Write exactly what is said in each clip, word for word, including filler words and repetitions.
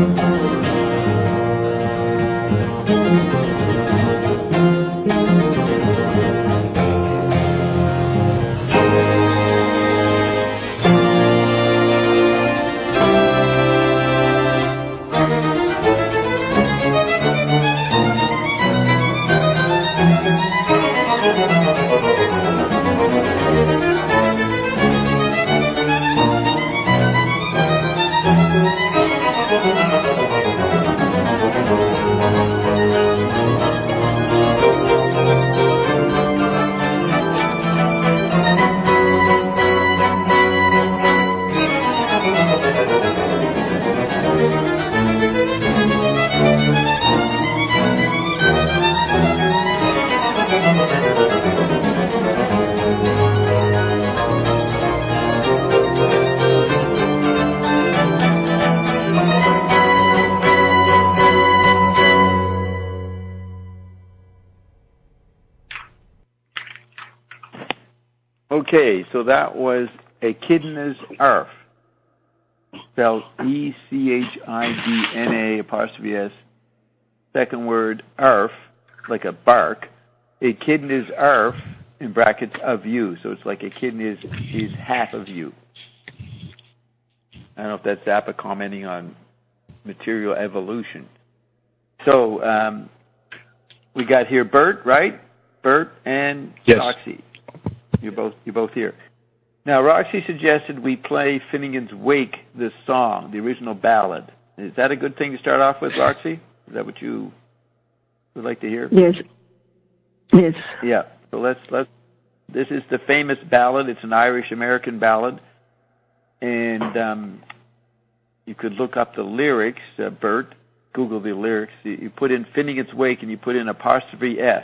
Okay, so that was Echidna's Arf, spelled E C H I D N A apostrophe S, second word Arf, like a bark, Echidna's Arf, in brackets, of you, so it's like Echidna is, is half of you. I don't know if that's Zappa commenting on material evolution. So, um, we got here Bert, right? Bert and yes. Roxy. You're both you're both here. Now, Roxy suggested we play Finnegan's Wake, this song, the original ballad. Is that a good thing to start off with, Roxy? Is that what you would like to hear? Yes. Yes. Yeah. So let's let's. This is the famous ballad. It's an Irish American ballad, and um, you could look up the lyrics. Uh, Bert, Google the lyrics. You put in Finnegan's Wake and you put in apostrophe S.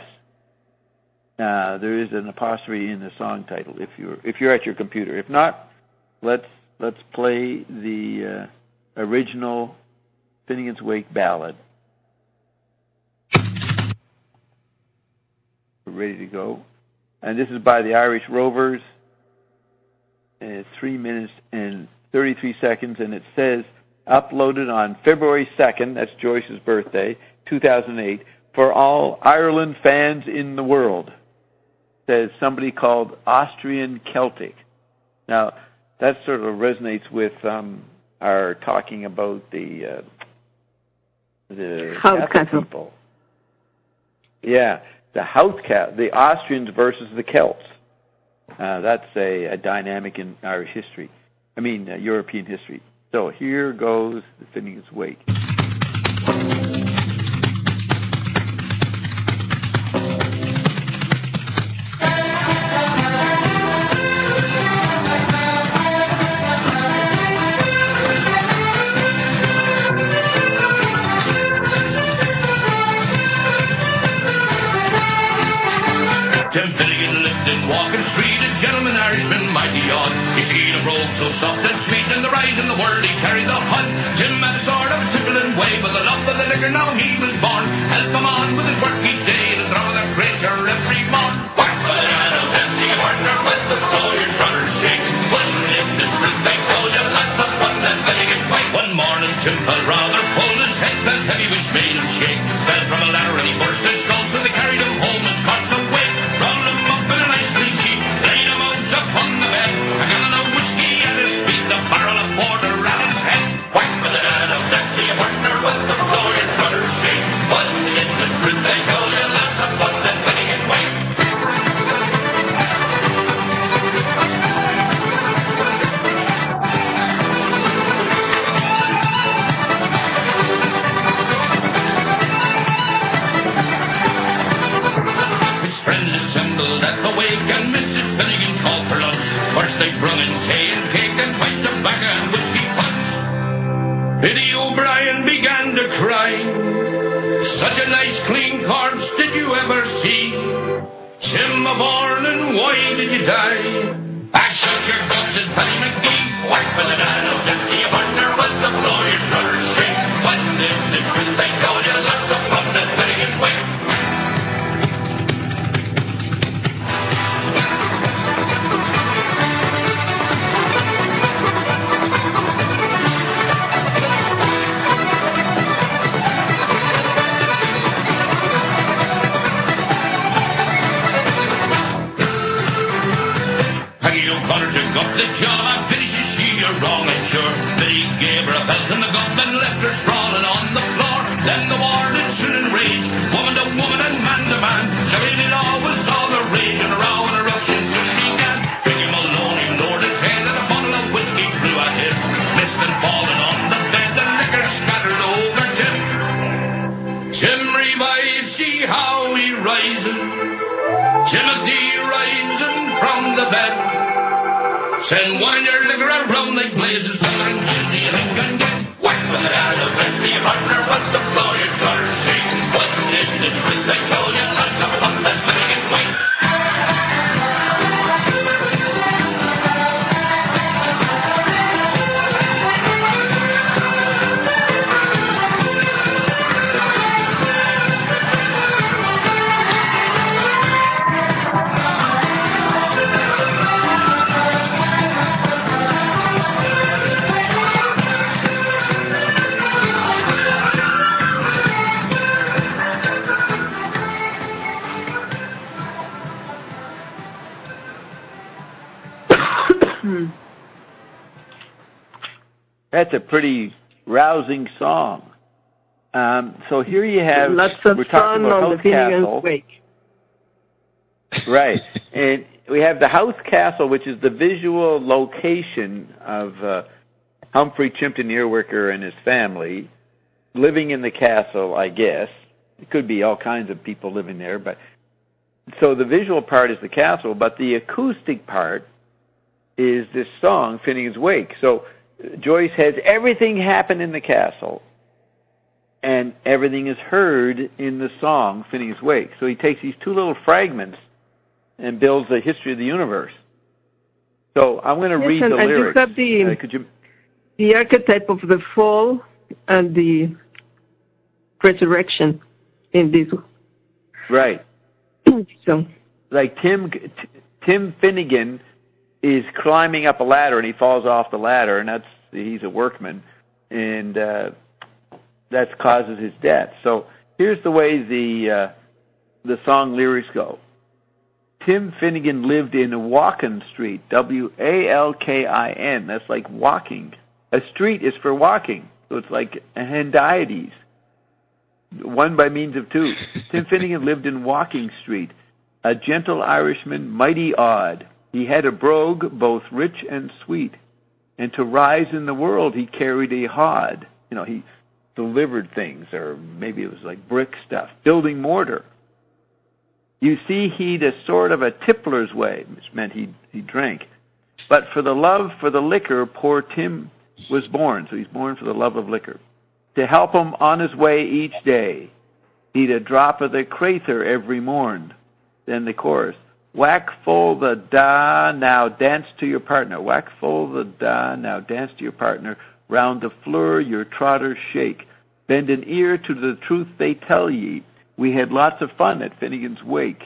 Uh, there is an apostrophe in the song title if you're if you're at your computer. If not, let's let's play the uh, original Finnegan's Wake ballad. We're ready to go, and this is by the Irish Rovers. And it's three minutes and thirty-three seconds, and it says uploaded on February second. That's Joyce's birthday, two thousand eight, for all Ireland fans in the world. Says somebody called Austrian Celtic. Now, that sort of resonates with um, our talking about the uh, the Celtic people. Yeah, the Houtcat, the Austrians versus the Celts. Uh, that's a, a dynamic in Irish history. I mean, uh, European history. So here goes the Finnegan's Wake. Tim Finnegan lived in Walking Street, a gentleman Irishman, mighty odd. His skin of robe so soft and sweet, and the rise in the world he carried the hut. Tim had a sort of a tickling way, but the love of the liquor now he was born. Help him on with his work each day, to throw the creature every morn. Whack with a hand of dancing, a partner with the flow, your brothers shake. One in the truth, they told you, lots of fun and Finnegan's Wake. One morning Tim felt rather full, his head felt heavy, which made him shake. Fell from a ladder and he burst his skull, so they carried him home and caught some weight. Rolled him up in a nice clean sheet, laid him out upon the bed. A gallon of whiskey at his feet, a barrel of porter at his head. Whack with a hand of dancing, a partner with the floor, your brothers shake. One in the truth, they told you, lots of fun and Finnegan's Wake. Biddy O'Brien began to cry. Such a nice clean corpse did you ever see? Tim of Orlin, why did you die? I shut your guts and Paddy McGee. Whack with a dan of Dempsey, a partner with the floor, your brother's straight. When in the truth they told you, lots of fun and Finnegan's Wake. Then the war did soon enrage, woman to woman and man to man. Shillelagh law was all the rage, and a row and a ruction soon began. Biggie Maloney lowered his head, and a bottle of whiskey flew ahead. Missed and fallen on the bed, the liquor scattered over Tim. Tim revives, see how he rises. Timothy rising from the bed. Send wine your liquor around like blazes, fella, and give the Lincoln get whack with the hand of Wesley. Your partner was the floor, your daughter sing. What is the truth I told you? Lots of fun that's living in white. That's a pretty rousing song. Um, so here you have, lots of we're talking fun about on the Howth Finnegan's Castle. Wake. Right. And we have the Howth Castle, which is the visual location of uh, Humphrey Chimpton Earwicker and his family living in the castle, I guess. It could be all kinds of people living there. But so the visual part is the castle, but the acoustic part is this song, Finnegan's Wake. So Joyce has everything happen in the castle, and everything is heard in the song, Finnegan's Wake. So he takes these two little fragments and builds the history of the universe. So I'm going to yes, read and, the and lyrics. You have the, uh, could you... the archetype of the fall and the resurrection in this. Right. So, like Tim, T- Tim Finnegan is climbing up a ladder and he falls off the ladder, and that's he's a workman, and uh, that causes his death. So here's the way the uh, the song lyrics go. Tim Finnegan lived in Walkin Street, W A L K I N. That's like walking. A street is for walking, so it's like a hendiades. One by means of two. Tim Finnegan lived in Walking Street, a gentle Irishman, mighty odd. He had a brogue, both rich and sweet, and to rise in the world he carried a hod. You know, he delivered things, or maybe it was like brick stuff, building mortar. You see, he'd a sort of a tippler's way, which meant he he drank. But for the love for the liquor, poor Tim was born, so he's born for the love of liquor. To help him on his way each day, he'd a drop of the crather every morn. Then the chorus. Whack full the da, now dance to your partner. Whack full the da, now dance to your partner. Round the floor your trotters shake. Bend an ear to the truth they tell ye. We had lots of fun at Finnegan's Wake.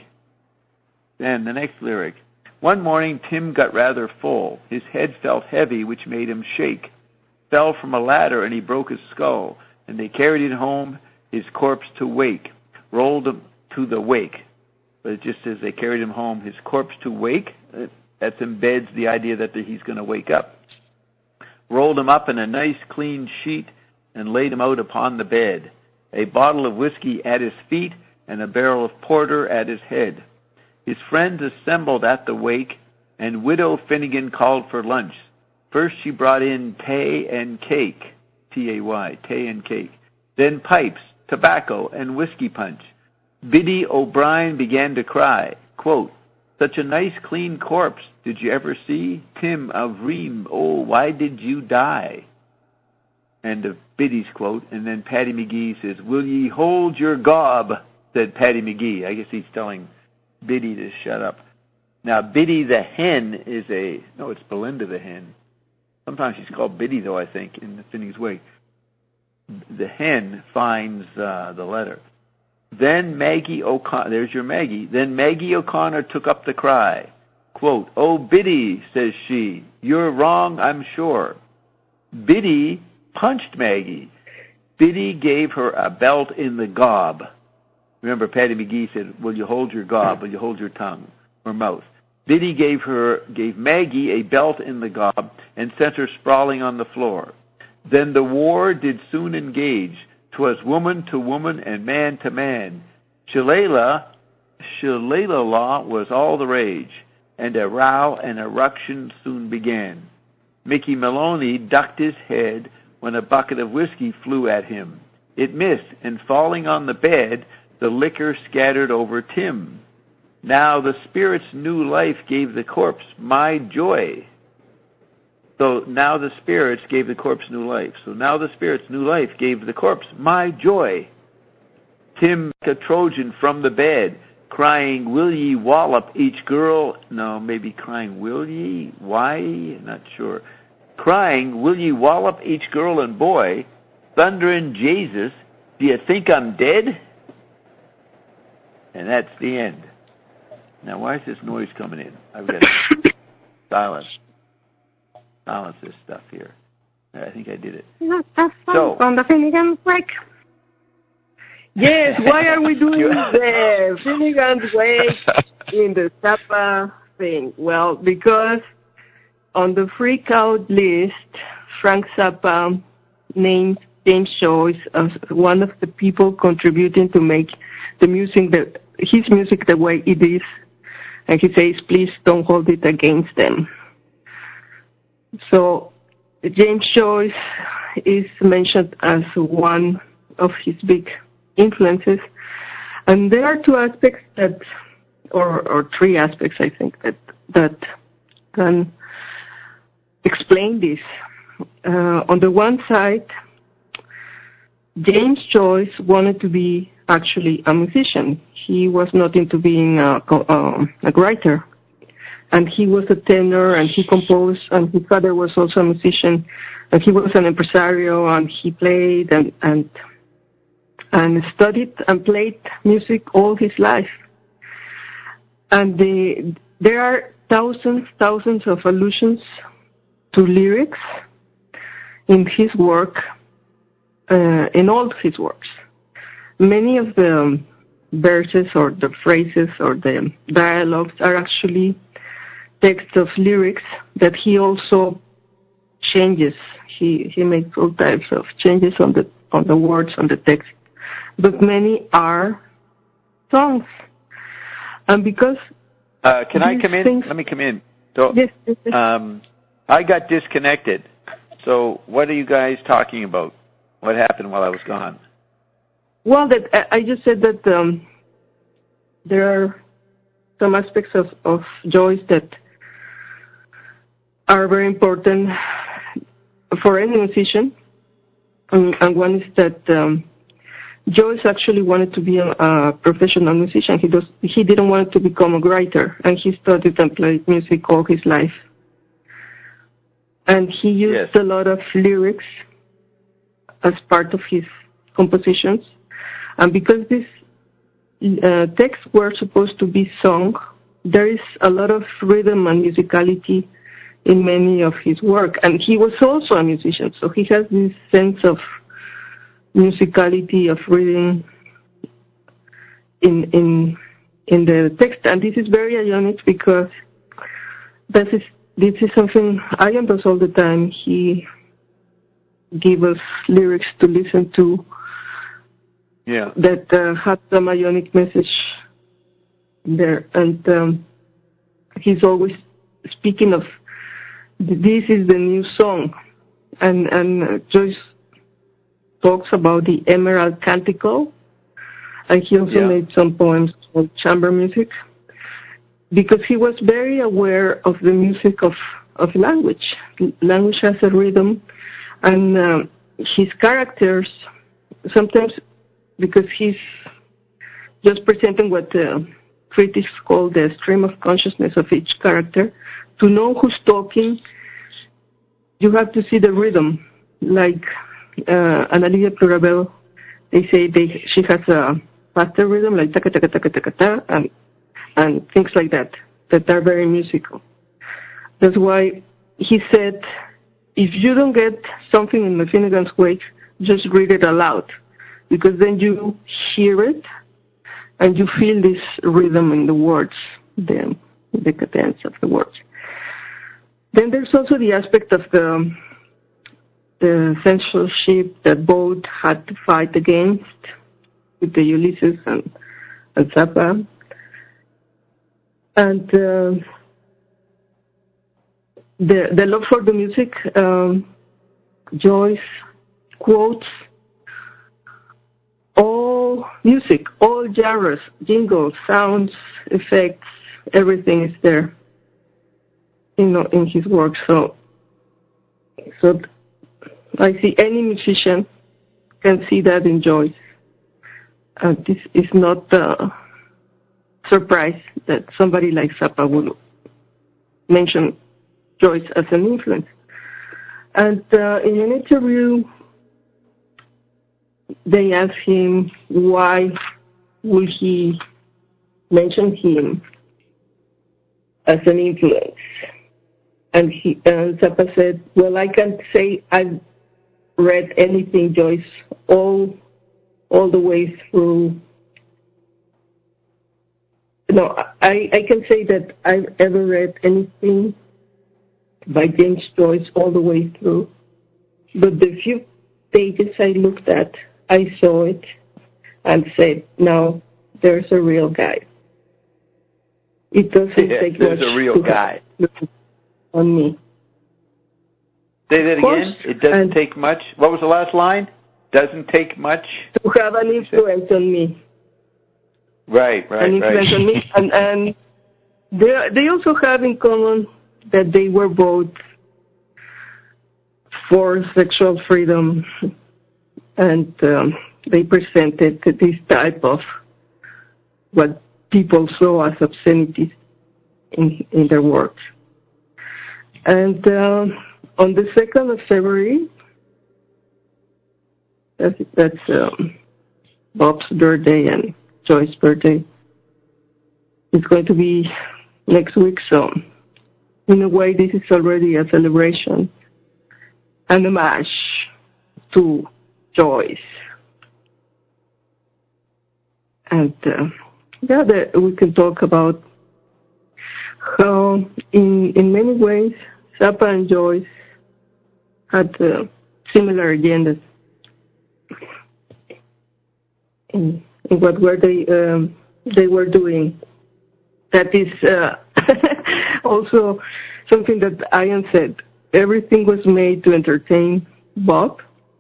Then the next lyric. One morning Tim got rather full. His head felt heavy, which made him shake. Fell from a ladder and he broke his skull. And they carried him home, his corpse to wake. Rolled him to the wake. But it just says they carried him home, his corpse to wake. That embeds the idea that he's going to wake up. Rolled him up in a nice clean sheet and laid him out upon the bed. A bottle of whiskey at his feet and a barrel of porter at his head. His friends assembled at the wake, and Widow Finnegan called for lunch. First she brought in tay and cake, T A Y, tay and cake. Then pipes, tobacco, and whiskey punch. Biddy O'Brien began to cry, quote, such a nice clean corpse did you ever see? Tim of Rheims, oh, why did you die? End of Biddy's quote. And then Paddy McGee says, will ye hold your gob, said Paddy McGee. I guess he's telling Biddy to shut up. Now, Biddy the hen is a, no, it's Belinda the hen. Sometimes she's called Biddy, though, I think, in the Finnegan's Wake. The hen finds uh, the letter. Then Maggie O'Connor, there's your Maggie, then Maggie O'Connor took up the cry. Quote, oh, Biddy, says she, you're wrong, I'm sure. Biddy punched Maggie. Biddy gave her a belt in the gob. Remember, Paddy McGee said, will you hold your gob, will you hold your tongue or mouth? Biddy gave her, gave Maggie a belt in the gob and sent her sprawling on the floor. Then the war did soon engage. 'Twas woman to woman and man to man. Shillelagh, Shillelagh was all the rage, and a row and a ruction soon began. Mickey Maloney ducked his head when a bucket of whiskey flew at him. It missed, and falling on the bed, the liquor scattered over Tim. Now the spirit's new life gave the corpse my joy. So now the spirits gave the corpse new life. So now the spirit's new life gave the corpse my joy. Tim, a Trojan from the bed, crying, will ye wallop each girl? No, maybe crying, will ye? Why? Not sure. Crying, will ye wallop each girl and boy? Thundering Jesus, do you think I'm dead? And that's the end. Now, why is this noise coming in? I've got to silence. Silence this stuff here. I think I did it. Not that fun So, on the Finnegan's Wake. Yes, why are we doing the Finnegan's Wake in the Zappa thing? Well, because on the freak out list, Frank Zappa named James Joyce as one of the people contributing to make the music, the, his music the way it is. And he says, please don't hold it against them. So James Joyce is mentioned as one of his big influences. And there are two aspects that, or, or three aspects, I think, that, that can explain this. Uh, on the one side, James Joyce wanted to be actually a musician. He was not into being a, a, a writer. And he was a tenor, and he composed, and his father was also a musician, and he was an impresario, and he played and and, and studied and played music all his life. And the, there are thousands, thousands of allusions to lyrics in his work, uh, in all his works. Many of the verses or the phrases or the dialogues are actually text of lyrics that he also changes. He he makes all types of changes on the on the words, on the text. But many are songs. And because uh, can I come in? Things, Let me come in. So, yes, yes, yes. Um, I got disconnected. So what are you guys talking about? What happened while I was gone? Well, that I just said that um, there are some aspects of, of Joyce that are very important for any musician, and, and one is that um, Joyce actually wanted to be a, a professional musician. He does, he didn't want to become a writer, and he studied and played music all his life. And he used yes. a lot of lyrics as part of his compositions, and because these uh, texts were supposed to be sung, there is a lot of rhythm and musicality in many of his work. And he was also a musician, so he has this sense of musicality, of reading in in in the text. And this is very ironic because this is this is something Ian does all the time. He gives us lyrics to listen to yeah. that uh, have some ionic message there. And um, he's always speaking of this is the new song. And, and uh, Joyce talks about the Emerald Canticle. And he also yeah. made some poems called chamber music, because he was very aware of the music of, of language. Language has a rhythm, and uh, his characters, sometimes because he's just presenting what the critics call the stream of consciousness of each character, to know who's talking, you have to see the rhythm. Like uh, Analia Plurabel, they say they, she has a faster rhythm, like taka taka taka taka ta, and and things like that, that are very musical. That's why he said, if you don't get something in the Finnegan's Wake, just read it aloud, because then you hear it and you feel this rhythm in the words, the, the cadence of the words. Then there's also the aspect of the the censorship that both had to fight against with the Ulysses and, and Zappa. And uh, the, the love for the music, um, Joyce quotes all music, all genres, jingles, sounds, effects, everything is there, you know, in his work. So, so I see any musician can see that in Joyce. And this is not a surprise that somebody like Zappa would mention Joyce as an influence. And uh, in an interview, they asked him why would he mention him as an influence. And, he, and Zappa said, well, I can't say I've read anything Joyce all all the way through. No, I, I can say that I've ever read anything by James Joyce all the way through. But the few pages I looked at, I saw it and said, no, there's a real guy. It doesn't yeah, take there's much a real guy on me. Say that again? It doesn't and take much. What was the last line? Doesn't take much to have an influence on me. Right, right, an influence right. on me. And, and they, they also have in common that they were both for sexual freedom, and um, they presented this type of what people saw as obscenities in, in their works. And uh, on the second of February, that's, that's um, Bob's birthday and Joyce's birthday. It's going to be next week, so in a way this is already a celebration, an homage to Joyce. And uh, yeah, the, we can talk about how in in many ways Zappa and Joyce had uh, similar agendas in, in what were they um, they were doing. That is uh, also something that Ian said. Everything was made to entertain Bob,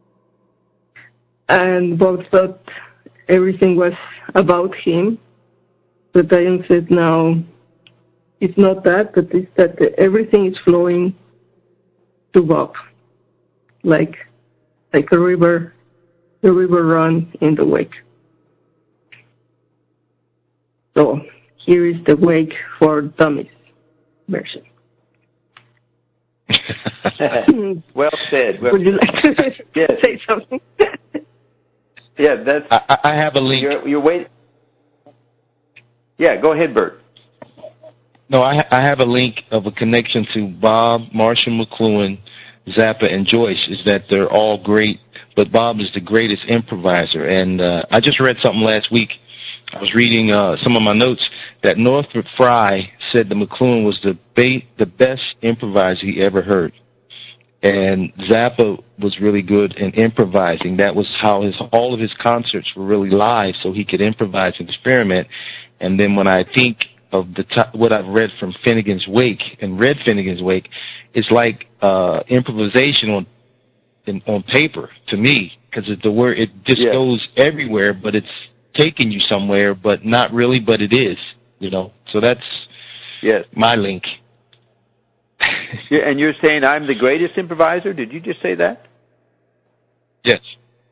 and Bob thought everything was about him. But Ian said, no, it's not that, but it's that everything is flowing to Bob, like like a river, the river run in the wake. So here is the Wake for Dummies version. Well said. Well, Would you like to yes. say something? Yeah, that's. I, I have a link. You're, you're waiting. Yeah, go ahead, Bert. No, I, I have a link of a connection to Bob, Marshall McLuhan, Zappa, and Joyce, is that they're all great, but Bob is the greatest improviser. And uh, I just read something last week. I was reading uh, some of my notes that Northrop Frye said that McLuhan was the ba- the best improviser he ever heard. And Zappa was really good in improvising. That was how his all of his concerts were really live, so he could improvise and experiment. And then when I think of the t- what I've read from Finnegan's Wake and read Finnegan's Wake, it's like uh, improvisation on in, on paper to me, because the word it just yeah. goes everywhere, but it's taking you somewhere, but not really, but it is, you know. So that's yes. my link. Yeah, and you're saying I'm the greatest improviser? Did you just say that? Yes.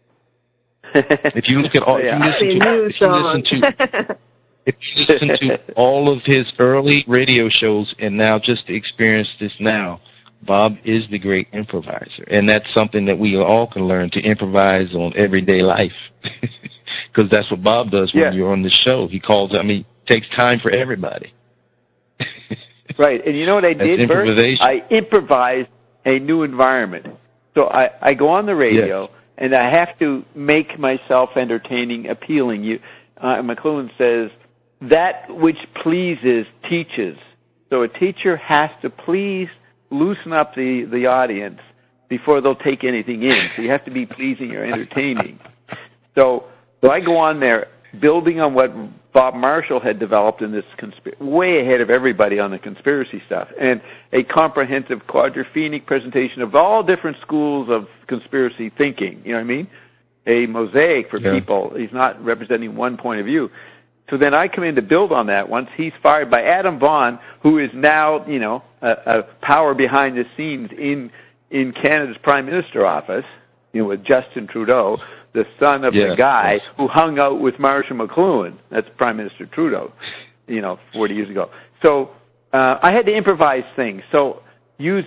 If you look at all, yeah. if you listen to, if you listen to, if you listen to all of his early radio shows, and now just to experience this now, Bob is the great improviser, and that's something that we all can learn to improvise on everyday life, because that's what Bob does when yeah. you're on the show. He calls. I mean, takes time for everybody. Right, and you know what I did, Bert? I improvised a new environment. So I, I go on the radio, yes. and I have to make myself entertaining, appealing. You, uh, McLuhan says, that which pleases teaches. So a teacher has to please loosen up the, the audience before they'll take anything in. So you have to be pleasing or entertaining. So, so I go on there building on what Bob Marshall had developed in this conspiracy, way ahead of everybody on the conspiracy stuff, and a comprehensive quadraphenic presentation of all different schools of conspiracy thinking. You know what I mean? A mosaic for yeah. people. He's not representing one point of view. So then I come in to build on that once he's fired by Adam Vaughan, who is now, you know, a, a power behind the scenes in in Canada's Prime Minister office, you know, with Justin Trudeau, the son of yeah, the guy yes. who hung out with Marshall McLuhan. That's Prime Minister Trudeau, you know, forty years ago. So uh, I had to improvise things. So use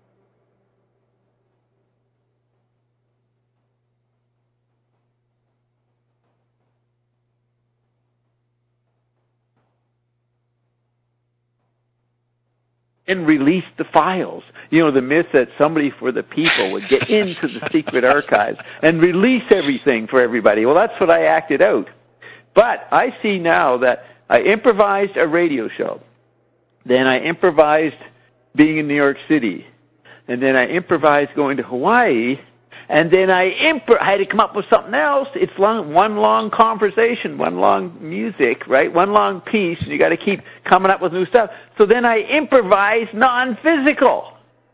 and release the files. You know, the myth that somebody for the people would get into the secret archives and release everything for everybody. Well, that's what I acted out. But I see now that I improvised a radio show. Then I improvised being in New York City. And then I improvised going to Hawaii. And then I, imp- I had to come up with something else. It's long, one long conversation, one long music, right? One long piece, and you got to keep coming up with new stuff. So then I improvised non-physical.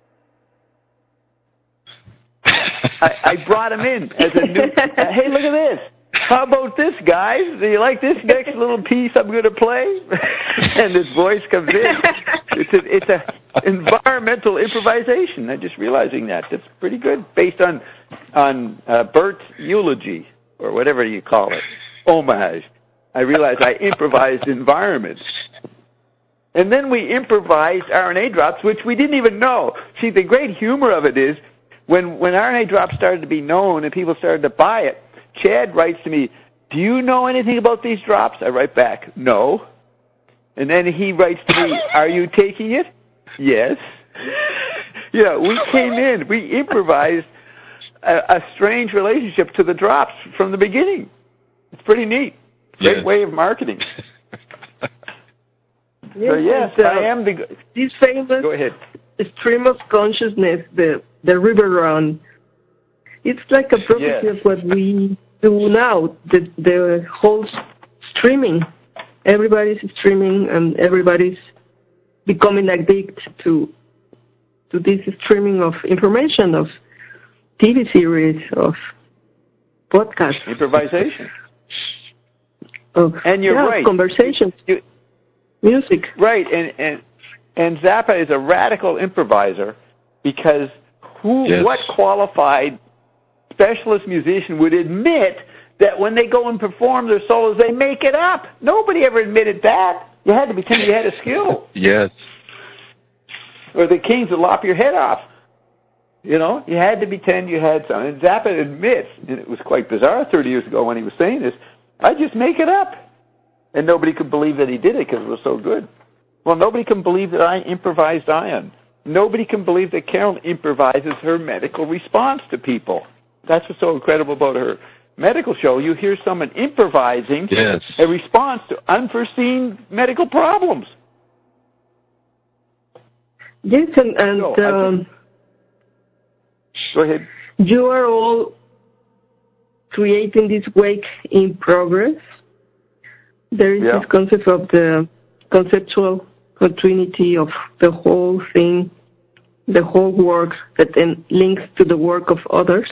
I, I brought him in as a new. Uh, hey, look at this. How about this, guys? Do you like this next little piece I'm going to play? And his voice comes in. It's a, it's a environmental improvisation. I'm just realizing that. That's pretty good, based on on uh, Bert's eulogy, or whatever you call it, homage. I realized I improvised environments. And then we improvised R N A drops, which we didn't even know. See, the great humor of it is, when, when R N A drops started to be known and people started to buy it, Chad writes to me, do you know anything about these drops? I write back, no. And then he writes to me, are you taking it? Yes. You know, we came in, we improvised a, a strange relationship to the drops from the beginning. It's pretty neat. Great yes. way of marketing. Yes, so yes, uh, I am the... This famous Go ahead. stream of consciousness, the, the river run, it's like a property yes. of what we do now, the, the whole streaming. Everybody's streaming and everybody's becoming addicted to to this streaming of information, of T V series, of podcasts. Improvisation. Of, and you're yeah, right. Conversations. You, music. Right, and, and and Zappa is a radical improviser, because who yes. what qualified specialist musician would admit that when they go and perform their solos, they make it up? Nobody ever admitted that. You had to pretend you had a skill. Yes. Or the Kings would lop your head off. You know, you had to pretend you had something. And Zappa admits, and it was quite bizarre thirty years ago when he was saying this, I just make it up. And nobody could believe that he did it because it was so good. Well, nobody can believe that I improvised Ion. Nobody can believe that Carol improvises her medical response to people. That's what's so incredible about her medical show. You hear someone improvising yes. a response to unforeseen medical problems. Yes, and, and no, um, go ahead. You are all creating this wake in progress. There is yeah. this concept of the conceptual continuity of the whole thing, the whole work that then links to the work of others.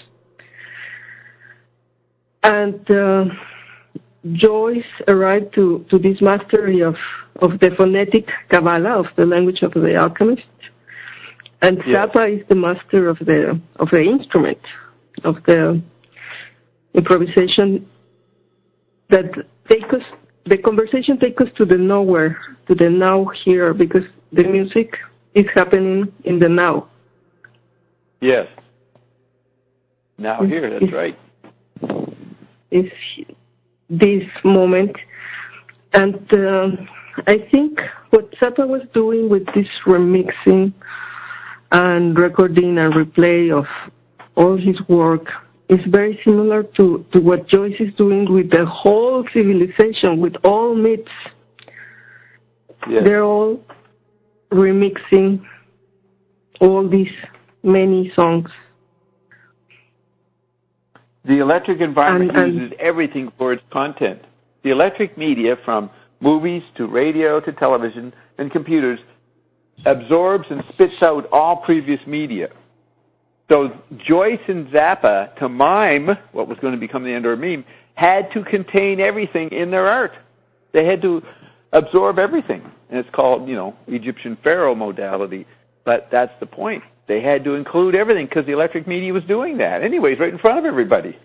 And uh, Joyce arrived to, to this mastery of, of the phonetic Kabbalah, of the language of the alchemist. And yes. Zappa is the master of the of the instrument, of the improvisation that take us, the conversation takes us to the nowhere, to the now here, because the music is happening in the now. Yes. Now it's, here, that's right. Is this moment. And uh, I think what Zappa was doing with this remixing and recording and replay of all his work is very similar to, to what Joyce is doing with the whole civilization, with all myths. Yeah. They're all remixing all these many songs The electric environment and, and, uses everything for its content. The electric media, from movies to radio to television and computers, absorbs and spits out all previous media. So Joyce and Zappa, to mime what was going to become the Endor meme, had to contain everything in their art. They had to absorb everything. And it's called, you know, Egyptian pharaoh modality. But that's the point. They had to include everything because the electric media was doing that. Anyways, right in front of everybody.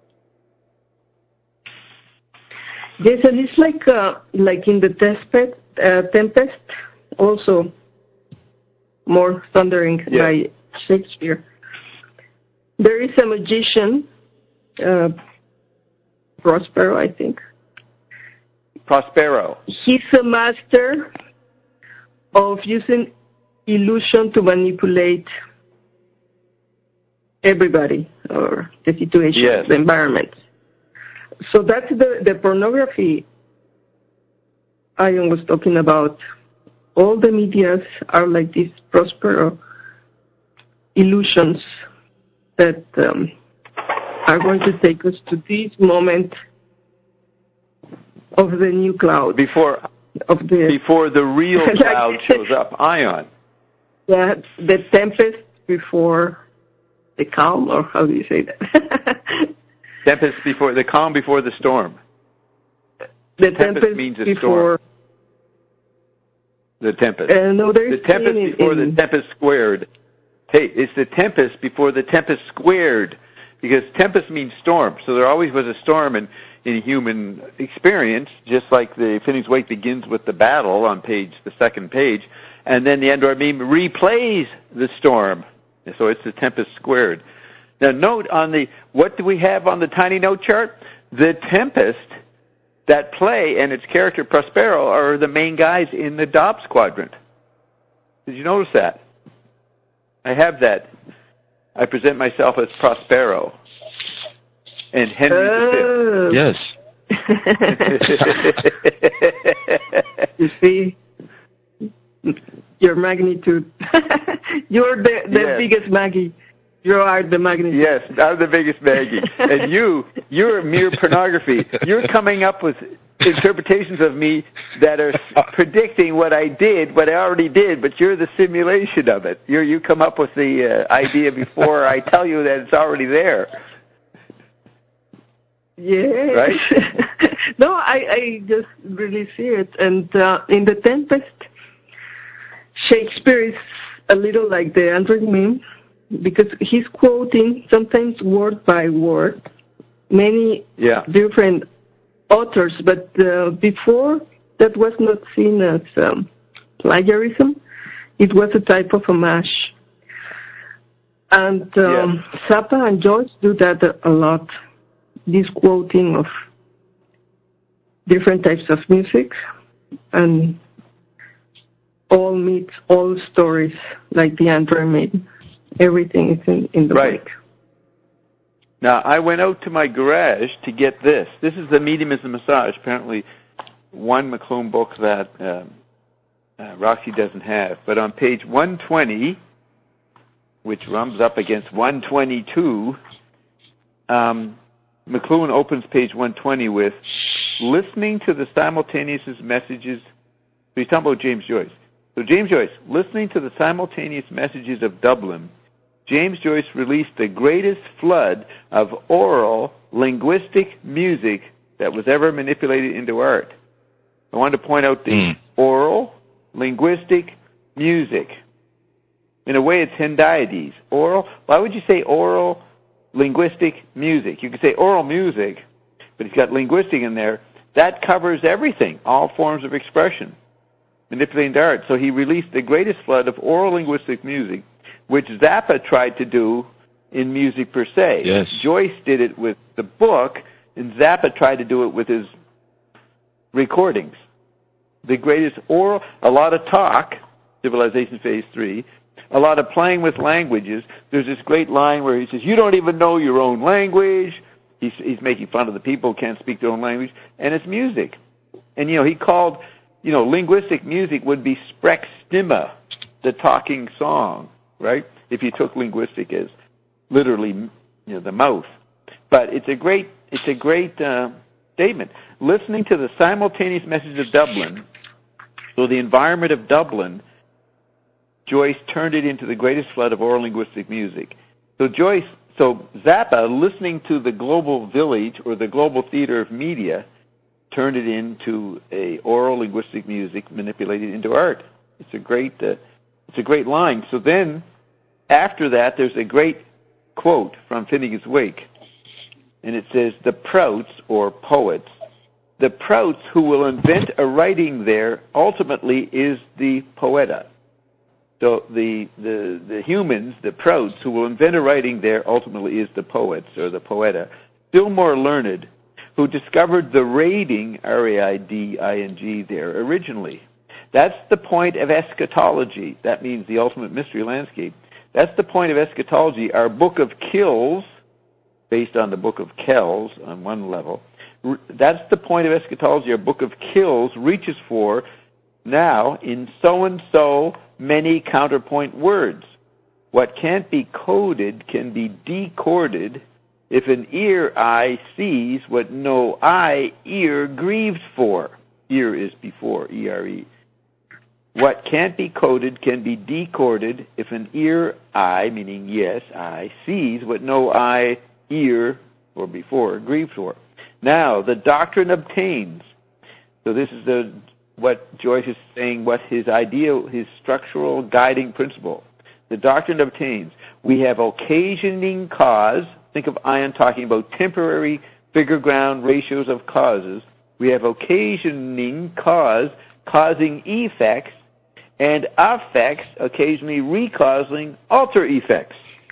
Yes, and it's like uh, like in the Tempest, uh, Tempest, also more thundering yeah. by Shakespeare. There is a magician, uh, Prospero, I think. Prospero. He's a master of using illusion to manipulate everybody or the situation, yes. the environment. So that's the, the pornography Ion was talking about. All the medias are like these Prospero illusions that um, are going to take us to this moment of the new cloud. Before, of the, before the real cloud shows up, Ion. Yeah, the tempest before the calm, or how do you say that? Tempest before, the calm before the storm. The tempest, tempest means a before... storm. The tempest. Uh, no, there is the tempest in, before in, the tempest squared. Hey, it's the tempest before the tempest squared, because tempest means storm. So there always was a storm in, in human experience, just like the Phineas Wake begins with the battle on page, the second page, and then the Endor meme replays the storm. So it's the tempest squared. Now note on the, what do we have on the tiny note chart? The tempest, that play and its character Prospero are the main guys in the Dobbs quadrant. Did you notice that? I have that. I present myself as Prospero and Henry oh. the Fifth. Yes. You see, your magnitude. You're the, the yes. biggest Maggie. You are the magnitude. Yes, I'm the biggest Maggie. And you, you're mere pornography. You're coming up with interpretations of me that are predicting what I did, what I already did, but you're the simulation of it. You're, you come up with the uh, idea before I tell you that it's already there. Yeah. Right? No, I, I just really see it. And uh, in The Tempest, Shakespeare is a little like the Android meme, because he's quoting sometimes word by word many yeah. different authors, but uh, before that was not seen as um, plagiarism. It was a type of homage. And um, yes. Zappa and Joyce do that a, a lot, this quoting of different types of music, and all meets all stories like the Android meme. Everything is in, in the right. break. Now, I went out to my garage to get this. This is The Medium is the Massage, apparently one McClune book that um, uh, Roxy doesn't have. But on page one twenty, which runs up against one twenty-two, um, McClune opens page one twenty with, listening to the simultaneous messages. So he's talking about James Joyce. So James Joyce, listening to the simultaneous messages of Dublin, James Joyce released the greatest flood of oral linguistic music that was ever manipulated into art. I wanted to point out the mm. oral linguistic music. In a way, it's hendiades. Oral. Why would you say oral linguistic music? You could say oral music, but it's got linguistic in there. That covers everything, all forms of expression, manipulating the art. So he released the greatest flood of oral linguistic music, which Zappa tried to do in music per se. Yes. Joyce did it with the book, and Zappa tried to do it with his recordings. The greatest oral, a lot of talk, Civilization Phase three, a lot of playing with languages. There's this great line where he says, you don't even know your own language. He's, he's making fun of the people who can't speak their own language, and it's music. And, you know, he called, you know, linguistic music would be sprechstimme, the talking song. Right? If you took linguistic as literally, you know, the mouth. but it's a great it's a great uh, statement. Listening to the simultaneous message of Dublin, so the environment of Dublin, Joyce turned it into the greatest flood of oral linguistic music. So Joyce, so Zappa, listening to the global village or the global theater of media, turned it into a oral linguistic music manipulated into art. It's a great, uh, it's a great line. So then, after that, there's a great quote from Finnegan's Wake, and it says, "The Prouts, or poets, the Prouts who will invent a writing there ultimately is the poeta." So the, the, the humans, the Prouts, who will invent a writing there ultimately is the poets, or the poeta, still more learned, who discovered the raiding, R A I D I N G there, originally. That's the point of eschatology. That means the ultimate mystery landscape. That's the point of eschatology. Our book of kills, based on the book of Kells on one level, that's the point of eschatology. Our book of kills reaches for now in so-and-so many counterpoint words. What can't be coded can be decoded if an ear eye sees what no eye ear grieves for. Ear is before, E R E. What can't be coded can be decoded if an ear eye, meaning yes, eye, sees what no eye ear, or before, grieves for. Now, the doctrine obtains. So this is the what Joyce is saying, what his ideal, his structural guiding principle. The doctrine obtains. We have occasioning cause. Think of Ion talking about temporary figure ground ratios of causes. We have occasioning cause causing effects, and affects occasionally recausing alter effects.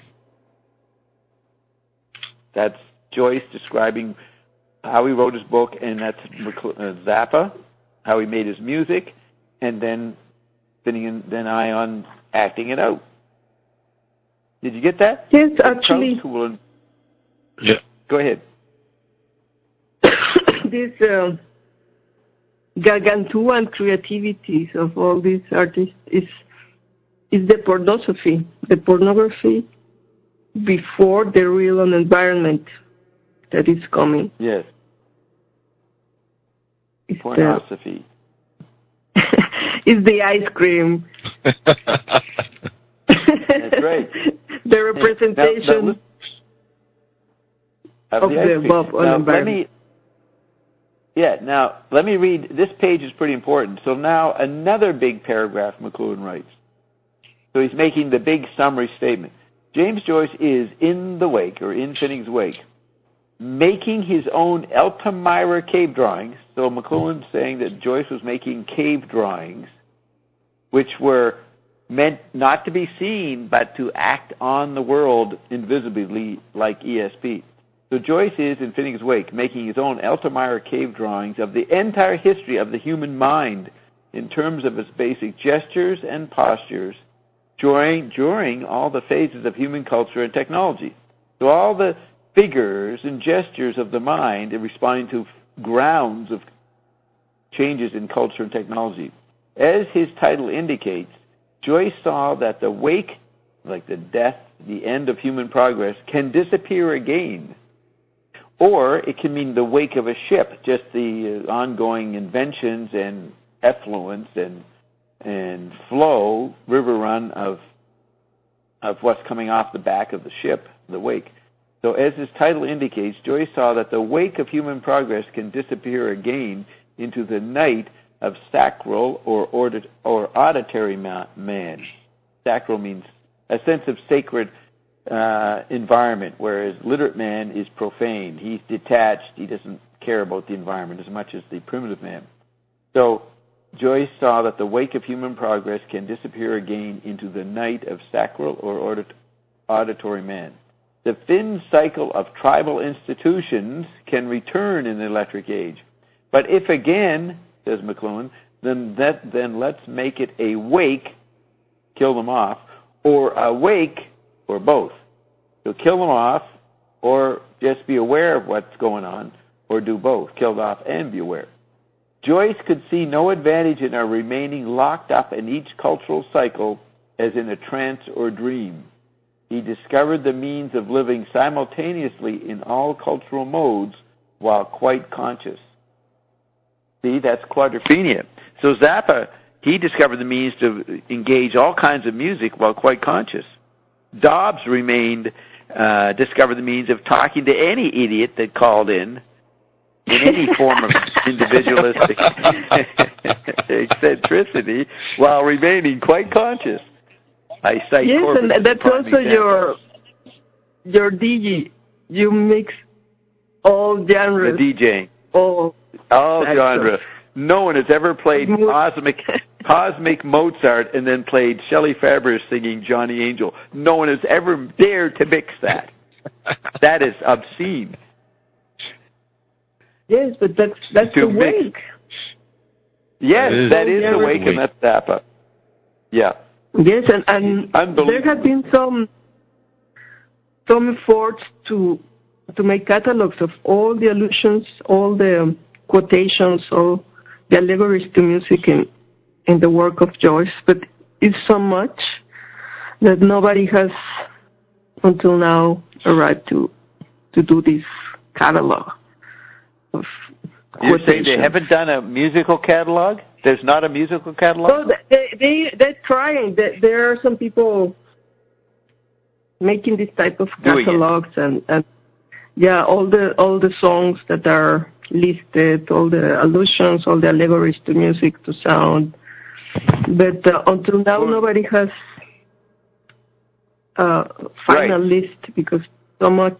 That's Joyce describing how he wrote his book, and that's Zappa, how he made his music, and then Finnegan, then Ion acting it out. Did you get that? Yes, actually. Will... Yeah. Go ahead. This uh, gargantuan creativity of all these artists is is the pornography, the pornography before the real environment that is coming. Yes. It's Pornography. The, it's the ice cream. That's right. The representation now, now, of the, the above now, environment. Let me, yeah, now let me read. This page is pretty important. So now another big paragraph McLuhan writes. So he's making the big summary statement. James Joyce is in the wake, or in Finnegan's wake, making his own Altamira cave drawings. So McLuhan's saying that Joyce was making cave drawings, which were meant not to be seen, but to act on the world invisibly, like E S P. So Joyce is, in Finnegan's wake, making his own Altamira cave drawings of the entire history of the human mind in terms of its basic gestures and postures during, during all the phases of human culture and technology. So all the figures and gestures of the mind are responding to grounds of changes in culture and technology. As his title indicates, Joyce saw that the wake, like the death, the end of human progress, can disappear again. Or it can mean the wake of a ship, just the uh, ongoing inventions and effluence and and flow, river run of of what's coming off the back of the ship, the wake. So as his title indicates, Joyce saw that the wake of human progress can disappear again into the night of sacral or, audit, or auditory man. Sacral means a sense of sacred uh, environment, whereas literate man is profane. He's detached. He doesn't care about the environment as much as the primitive man. So Joyce saw that the wake of human progress can disappear again into the night of sacral or audit, auditory man. The thin cycle of tribal institutions can return in the electric age. But if again, says McLuhan, then that, then let's make it a wake, kill them off, or a wake, or both. So kill them off, or just be aware of what's going on, or do both, killed off and be aware. Joyce could see no advantage in our remaining locked up in each cultural cycle as in a trance or dream. he discovered the means of living simultaneously in all cultural modes while quite conscious. See, that's quadrophenia. So Zappa, he discovered the means to engage all kinds of music while quite conscious. Dobbs remained, uh, discovered the means of talking to any idiot that called in, in any form of individualistic eccentricity, while remaining quite conscious. I cite yes, Corbett and that's also example. your your D J. You mix all genres. The DJing. All, all genre. No one has ever played cosmic cosmic Mozart and then played Shelley Fabares singing Johnny Angel. No one has ever dared to mix that. That is obscene. Yes, but that's that's to the mix. wake. Yes, that is, that is the wake, and that's Zappa. Yeah. Yes, and, and there have been some some efforts to to make catalogs of all the allusions, all the quotations, all the allegories to music in, in the work of Joyce, but it's so much that nobody has until now arrived to to do this catalog of You're saying they haven't done a musical catalog? There's not a musical catalog? No, they, they, they're trying. There are some people making this type of catalogs, and, and yeah, all the all the songs that are listed, all the allusions, all the allegories to music, to sound. But uh, until now, well, nobody has a final right. list because so much.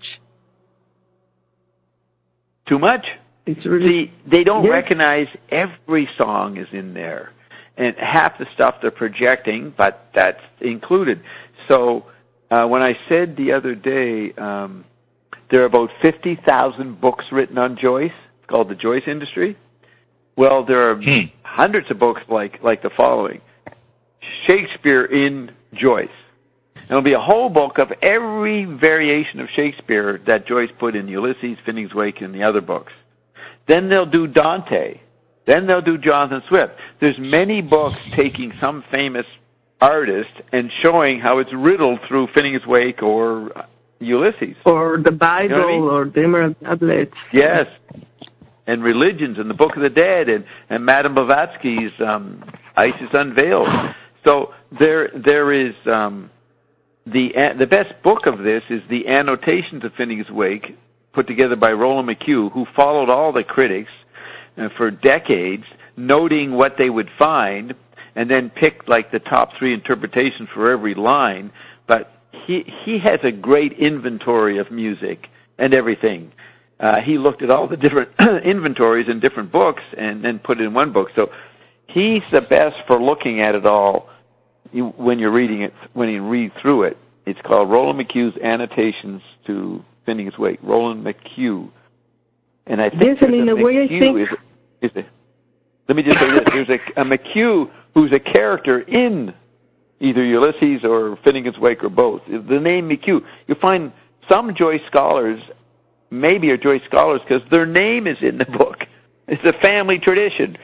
Too much? It's really, See, they don't yes. recognize every song is in there. And half the stuff they're projecting, but that's included. So uh, when I said the other day, um, there are about fifty thousand books written on Joyce. It's called The Joyce Industry. Well, there are hmm. hundreds of books like, like the following. Shakespeare in Joyce. And it'll be a whole book of every variation of Shakespeare that Joyce put in Ulysses, Finnegans Wake, and the other books. Then they'll do Dante. Then they'll do Jonathan Swift. There's many books taking some famous artist and showing how it's riddled through Finnegans Wake or Ulysses. Or the Bible, you know what I mean? Or the Emerald Tablets. Yes. And religions and the Book of the Dead and, and Madame Blavatsky's um, Isis Unveiled. So there there is um, the the best book of this is the Annotations of Finnegans Wake, put together by Roland McHugh, who followed all the critics uh, for decades, noting what they would find, and then picked like the top three interpretations for every line. But he he has a great inventory of music and everything. Uh, he looked at all the different inventories in different books and then put it in one book. So he's the best for looking at it all you, when you're reading it, when you read through it. It's called Roland McHugh's Annotations to Finnegans Wake. Roland McHugh. And I think yes, and in a, a way I think... Is a, is a, let me just say this. There's a, a McHugh who's a character in either Ulysses or Finnegans Wake or both. The name McHugh. You find some Joyce scholars maybe are Joyce scholars because their name is in the book. It's a family tradition.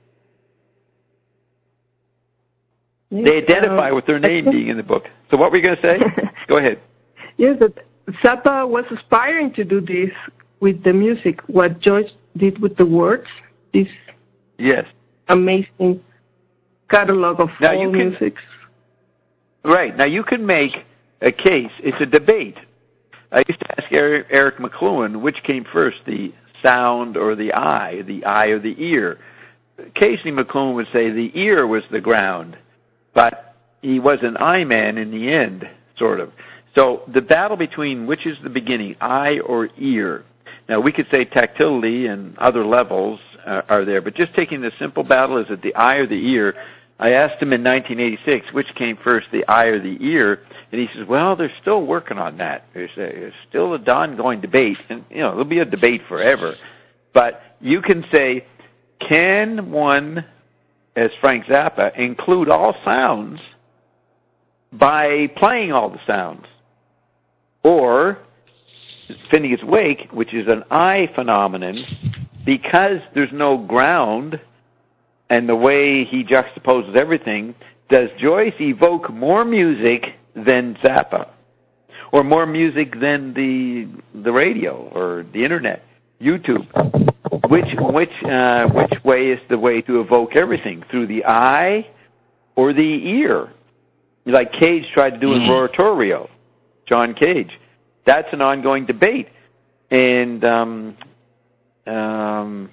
Yes, they identify uh, with their name being in the book. So what were you going to say? Go ahead. Yes, but Zappa was aspiring to do this with the music, what Joyce did with the words, this yes. amazing catalog of now all you can, musics. Right. Now you can make a case. It's a debate. I used to ask Eric, Eric McLuhan which came first, the sound or the eye, the eye or the ear. Occasionally McLuhan would say the ear was the ground, but he was an eye man in the end, sort of. So the battle between which is the beginning, eye or ear. Now we could say tactility and other levels uh, are there, but just taking the simple battle, is it the eye or the ear? I asked him in nineteen eighty-six which came first, the eye or the ear, and he says, well, they're still working on that. There's, a, there's still a ongoing debate, and you know there'll be a debate forever. But you can say, can one, as Frank Zappa, include all sounds by playing all the sounds? Or Finnegans Wake, which is an eye phenomenon, because there's no ground, and the way he juxtaposes everything, does Joyce evoke more music than Zappa? or more music than the the radio or the internet, YouTube. Which which uh, which way is the way to evoke everything? Through the eye or the ear? Like Cage tried to do in Roratorio, John Cage. That's an ongoing debate. And um, um,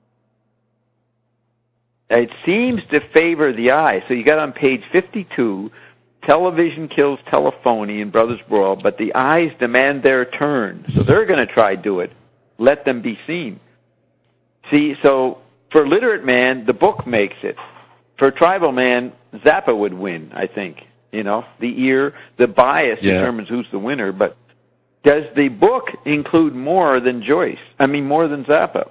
it seems to favor the eye. So you got on page fifty-two, television kills telephony in Brothers Brawl, but the eyes demand their turn. So they're going to try to do it. Let them be seen. See, so for literate man, the book makes it. For tribal man, Zappa would win, I think. You know, the ear, the bias yeah. determines who's the winner, but does the book include more than Joyce? I mean, more than Zappa?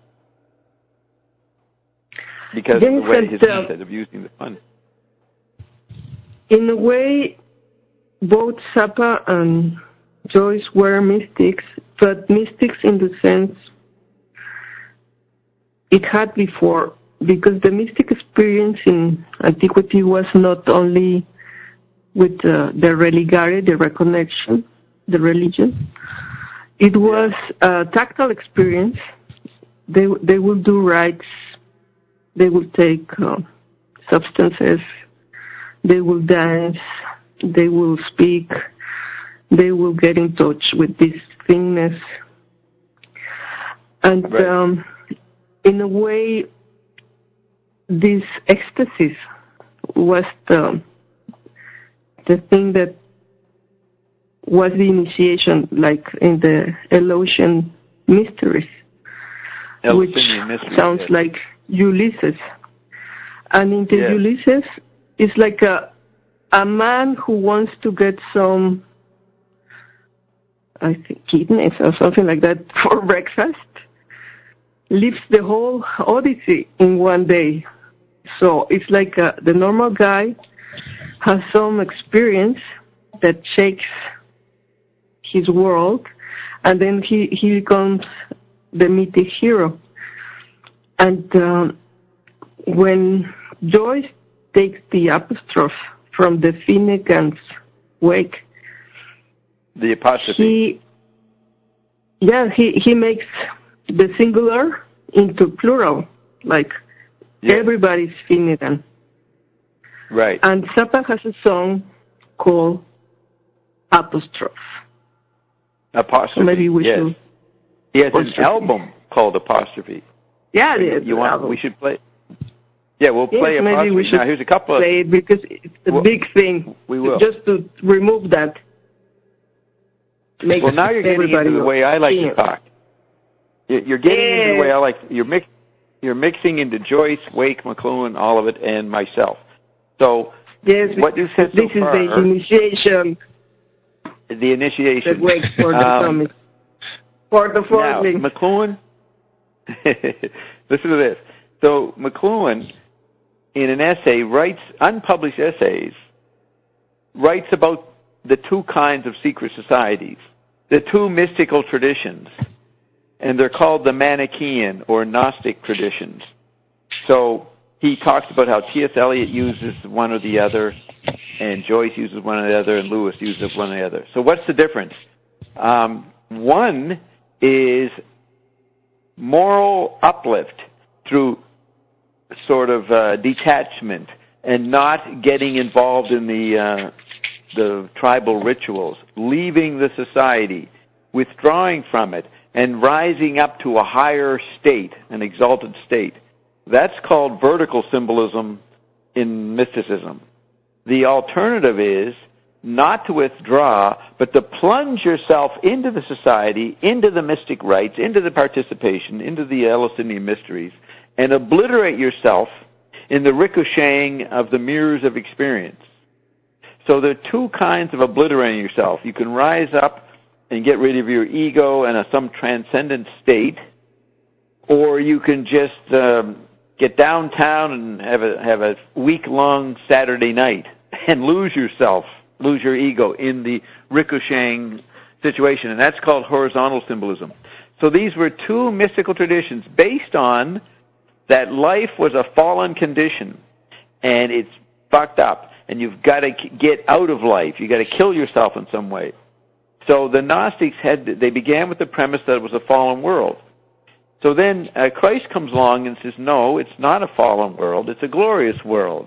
Because Then of the way said, his uh, method of using the fun. In a way, both Zappa and Joyce were mystics, but mystics in the sense it had before, because the mystic experience in antiquity was not only with uh, the religare, the reconnection, the religion. It was a tactile experience. They they will do rites. They will take uh, substances. They will dance. They will speak. They will get in touch with this thingness. And right. um, in a way, this ecstasy was the, the thing that was the initiation, like in the Eleusinian mysteries, Eleusinian which mysteries, sounds yes. like Ulysses. And in the yes. Ulysses, it's like a a man who wants to get some, I think, kidneys or something like that for breakfast, lives the whole Odyssey in one day. So it's like a, the normal guy has some experience that shakes his world, and then he, he becomes the mythic hero. And um, when Joyce takes the apostrophe from the Finnegan's Wake, the apostrophe. He, yeah, he, he makes the singular into plural, like yeah. everybody's Finnegan. Right. And Zappa has a song called Apostrophe. Apostrophe. So maybe we yes. should. He has Apostrophe. an album called Apostrophe. Yeah, it is. You want? Album. We should play. Yeah, we'll yes, play Apostrophe. Maybe we should now, here's a couple of. Play it because it's a well, big thing. We will. Just to remove that. Well, now you're getting into the way I like to talk. You're getting yes. into the way I like. You're mix, You're mixing into Joyce, Wake, McLuhan, all of it, and myself. So yes, what you said so this far, is the initiation. The initiation. That wakes for the um, summit. For the fourthling. Now, McLuhan. Listen to this. So McLuhan, in an essay, writes unpublished essays, writes about the two kinds of secret societies, the two mystical traditions, and they're called the Manichaean or Gnostic traditions. So he talks about how T S. Eliot uses one or the other, and Joyce uses one or the other, and Lewis uses one or the other. So what's the difference? Um, one is moral uplift through sort of uh, detachment and not getting involved in the uh, the tribal rituals, leaving the society, withdrawing from it, and rising up to a higher state, an exalted state. That's called vertical symbolism in mysticism. The alternative is not to withdraw, but to plunge yourself into the society, into the mystic rites, into the participation, into the Eleusinian mysteries, and obliterate yourself in the ricocheting of the mirrors of experience. So there are two kinds of obliterating yourself. You can rise up and get rid of your ego and a, some transcendent state, or you can just um, get downtown and have a have a week-long Saturday night and lose yourself, lose your ego in the ricocheting situation, and that's called horizontal symbolism. So these were two mystical traditions based on that life was a fallen condition, and it's fucked up, and you've got to get out of life. You've got to kill yourself in some way. So the Gnostics had, they began with the premise that it was a fallen world. So then uh, Christ comes along and says, no, it's not a fallen world, it's a glorious world.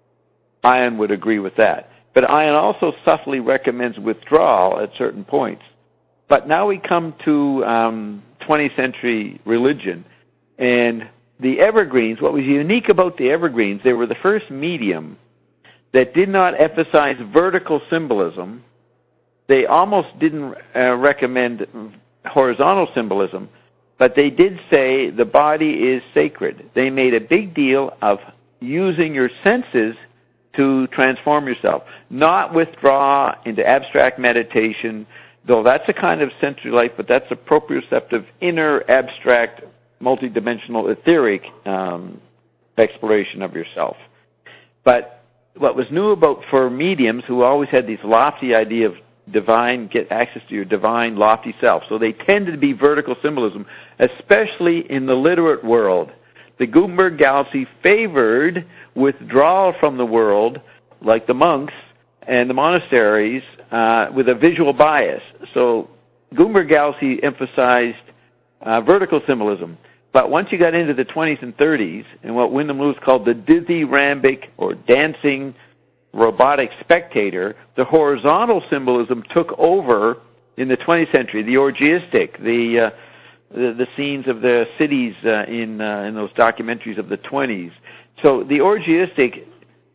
Ion would agree with that. But Ion also subtly recommends withdrawal at certain points. But now we come to um, twentieth century religion, and the Evergreens, what was unique about the Evergreens, they were the first medium that did not emphasize vertical symbolism. They almost didn't uh, recommend horizontal symbolism, but they did say the body is sacred. They made a big deal of using your senses to transform yourself, not withdraw into abstract meditation, though that's a kind of sensory life, but that's a proprioceptive, inner, abstract, multidimensional, etheric um, exploration of yourself. But what was new about, for mediums who always had this lofty idea of divine, get access to your divine, lofty self, so they tended to be vertical symbolism, especially in the literate world. The Gutenberg Galaxy favored withdrawal from the world, like the monks and the monasteries, uh, with a visual bias. So Gutenberg Galaxy emphasized uh, vertical symbolism. But once you got into the twenties and thirties, and what Wyndham Lewis called the dithyrambic or dancing robotic spectator, the horizontal symbolism took over in the twentieth century, the orgiastic, the uh, the, the scenes of the cities uh, in uh, in those documentaries of the twenties. So the orgiastic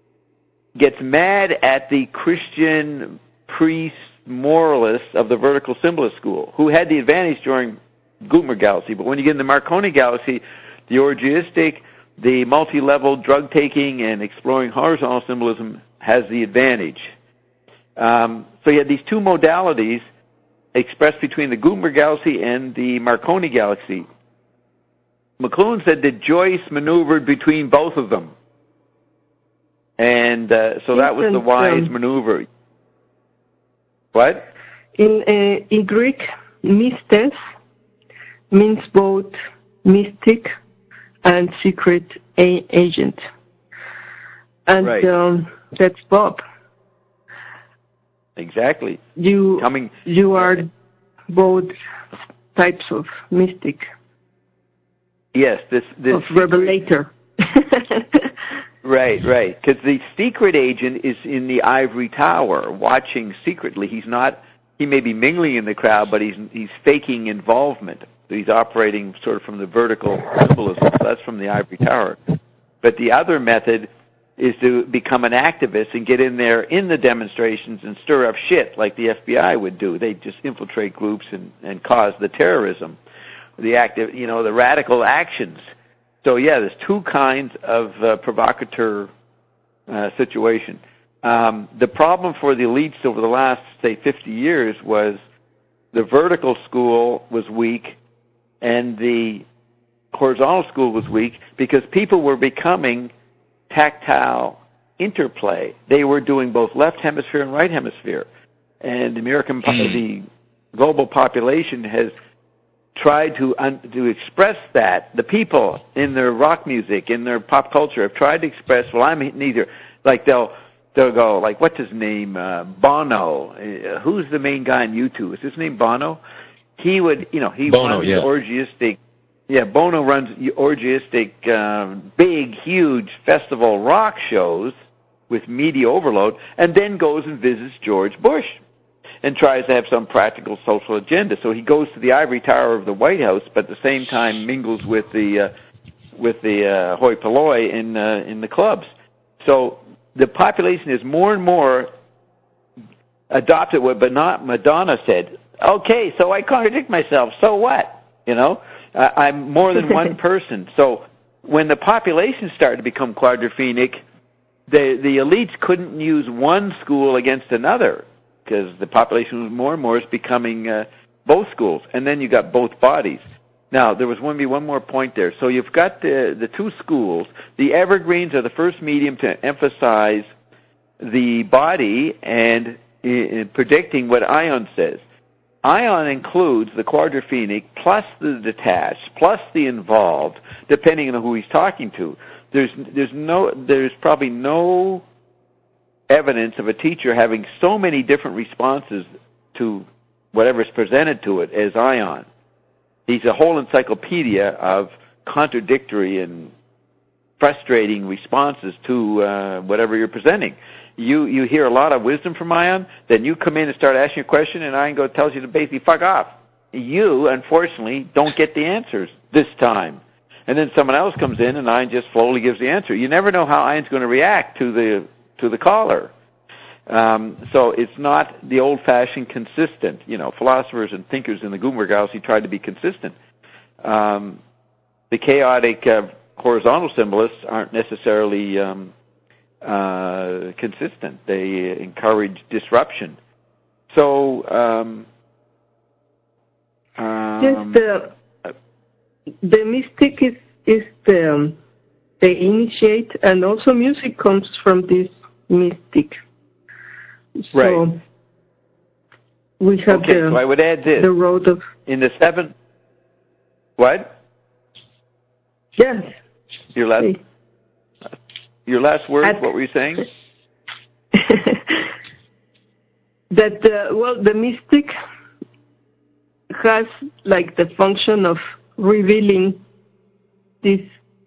gets mad at the Christian priest moralists of the vertical symbolist school, who had the advantage during Gutenberg Galaxy. But when you get in the Marconi Galaxy, the orgiastic, the multi-level drug-taking and exploring horizontal symbolism has the advantage. Um, so you had these two modalities expressed between the Gutenberg Galaxy and the Marconi Galaxy. McLuhan said that Joyce maneuvered between both of them. And uh, so that was the wise um, maneuver. What? In, uh, in Greek, mystes means both mystic and secret a- agent. And right. um, that's Bob. Exactly. You, Coming, you are both types of mystic. Yes, this, this of revelator. Right, right. Because the secret agent is in the ivory tower, watching secretly. He's not. He may be mingling in the crowd, but he's he's faking involvement. He's operating sort of from the vertical symbolism. So that's from the ivory tower. But the other method is to become an activist and get in there in the demonstrations and stir up shit like the F B I would do. They just infiltrate groups and, and cause the terrorism, the active, you know, the radical actions. So yeah, there's two kinds of uh, provocateur uh, situation. Um, the problem for the elites over the last, say, fifty years was the vertical school was weak and the horizontal school was weak because people were becoming tactile interplay. They were doing both left hemisphere and right hemisphere. And the American, the global population has tried to un, to express that. The people in their rock music, in their pop culture, have tried to express, well, I'm neither. Like they'll they'll go, like, what's his name? Uh, Bono. Uh, who's the main guy in U two? Is his name Bono? He would, you know, he Bono, runs yeah. orgiastic. Yeah, Bono runs orgiastic, um, big, huge festival rock shows with media overload, and then goes and visits George Bush and tries to have some practical social agenda. So he goes to the ivory tower of the White House, but at the same time mingles with the uh, with the uh, hoi polloi in uh, in the clubs. So the population is more and more adopted what Madonna said. Okay, so I contradict myself. So what? You know, uh, I'm more than one person. So when the population started to become quadrophenic, the the elites couldn't use one school against another, because the population was more and more is becoming uh, both schools, and then you got both bodies. Now, there was going to be one more point there. So you've got the, the two schools. The Evergreens are the first medium to emphasize the body and uh, predicting what Ion says. Ion includes the quadrophenic plus the detached plus the involved, depending on who he's talking to. There's there's no there's probably no evidence of a teacher having so many different responses to whatever's presented to it as ion. He's a whole encyclopedia of contradictory and frustrating responses to uh, whatever you're presenting. You you hear a lot of wisdom from Ion, then you come in and start asking a question, and Ion go tells you to basically fuck off. You, unfortunately, don't get the answers this time. And then someone else comes in, and Ion just slowly gives the answer. You never know how Ion's going to react to the to the caller. Um, so it's not the old-fashioned consistent. You know, philosophers and thinkers in the Gutenberg Galaxy tried to be consistent. Um, the chaotic uh, horizontal symbolists aren't necessarily um, uh, consistent. They encourage disruption. So, um, um, yes, the the mystic is is the um, the initiate, and also music comes from this mystic. So right. we have okay, the, so I would add this. the road of in the seven. What? Yes. Your last. Hey. Your last words. At, what were you saying? that uh, well, the mystic has like the function of revealing this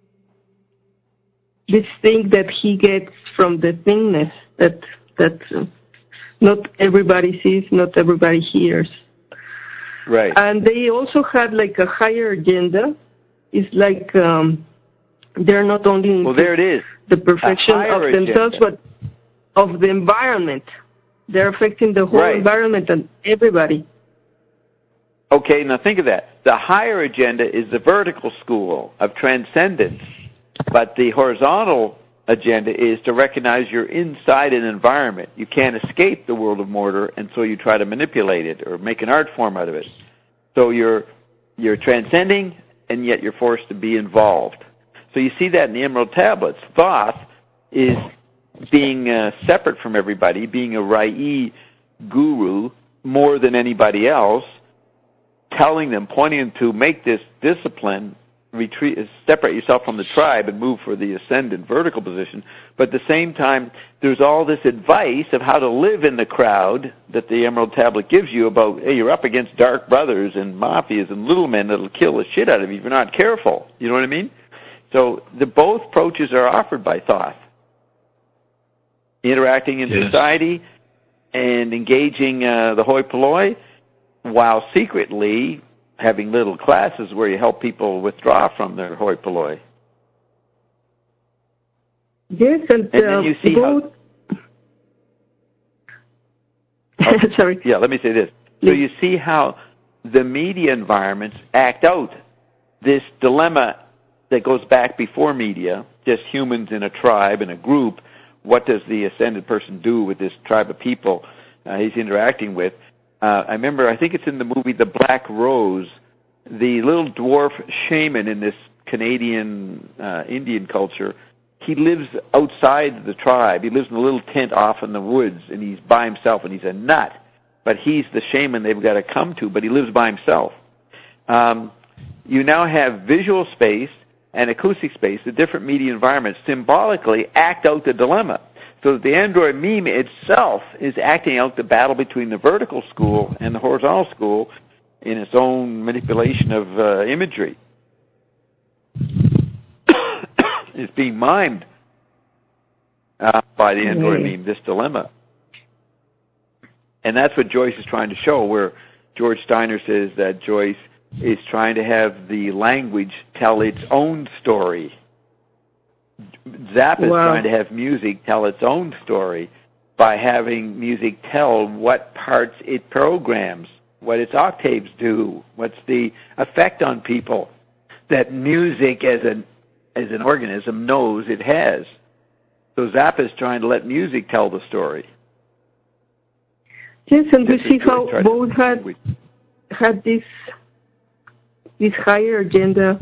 this thing that he gets from the thingness that that uh, not everybody sees, not everybody hears. Right. And they also had like a higher agenda. It's like um, they're not only well, there it is. the perfection of themselves, agenda. but of the environment. They're affecting the whole right. environment and everybody. Okay, now think of that. The higher agenda is the vertical school of transcendence, but the horizontal agenda is to recognize you're inside an environment. You can't escape the world of mortar, and so you try to manipulate it or make an art form out of it. So you're you're transcending, and yet you're forced to be involved. So you see that in the Emerald Tablets. Thoth is being uh, separate from everybody, being a Rai guru more than anybody else, telling them, pointing them to make this discipline, retreat, separate yourself from the tribe and move for the ascendant vertical position. But at the same time, there's all this advice of how to live in the crowd that the Emerald Tablet gives you about, hey, you're up against dark brothers and mafias and little men that'll kill the shit out of you if you're not careful. You know what I mean? So the both approaches are offered by Thoth. Interacting in yes. society and engaging uh, the hoi polloi, while secretly having little classes where you help people withdraw from their hoi polloi. Yes, and, and uh, then you see both... how... oh, Sorry. Yeah, let me say this. So you see how the media environments act out this dilemma that goes back before media, just humans in a tribe, in a group. What does the ascended person do with this tribe of people uh, he's interacting with? Uh, I remember, I think it's in the movie The Black Rose, the little dwarf shaman in this Canadian uh, Indian culture, he lives outside the tribe. He lives in a little tent off in the woods, and he's by himself, and he's a nut. But he's the shaman they've got to come to, but he lives by himself. Um, you now have visual space and acoustic space, the different media environments, symbolically act out the dilemma. So that the Android meme itself is acting out the battle between the vertical school and the horizontal school in its own manipulation of uh, imagery. It's being mimed uh, by the Android mm-hmm. meme, this dilemma. And that's what Joyce is trying to show, where George Steiner says that Joyce is trying to have the language tell its own story. Zappa is wow. trying to have music tell its own story by having music tell what parts it programs, what its octaves do, what's the effect on people that music as an as an organism knows it has. So Zappa is trying to let music tell the story. Yes, and we see how both had had this this higher agenda,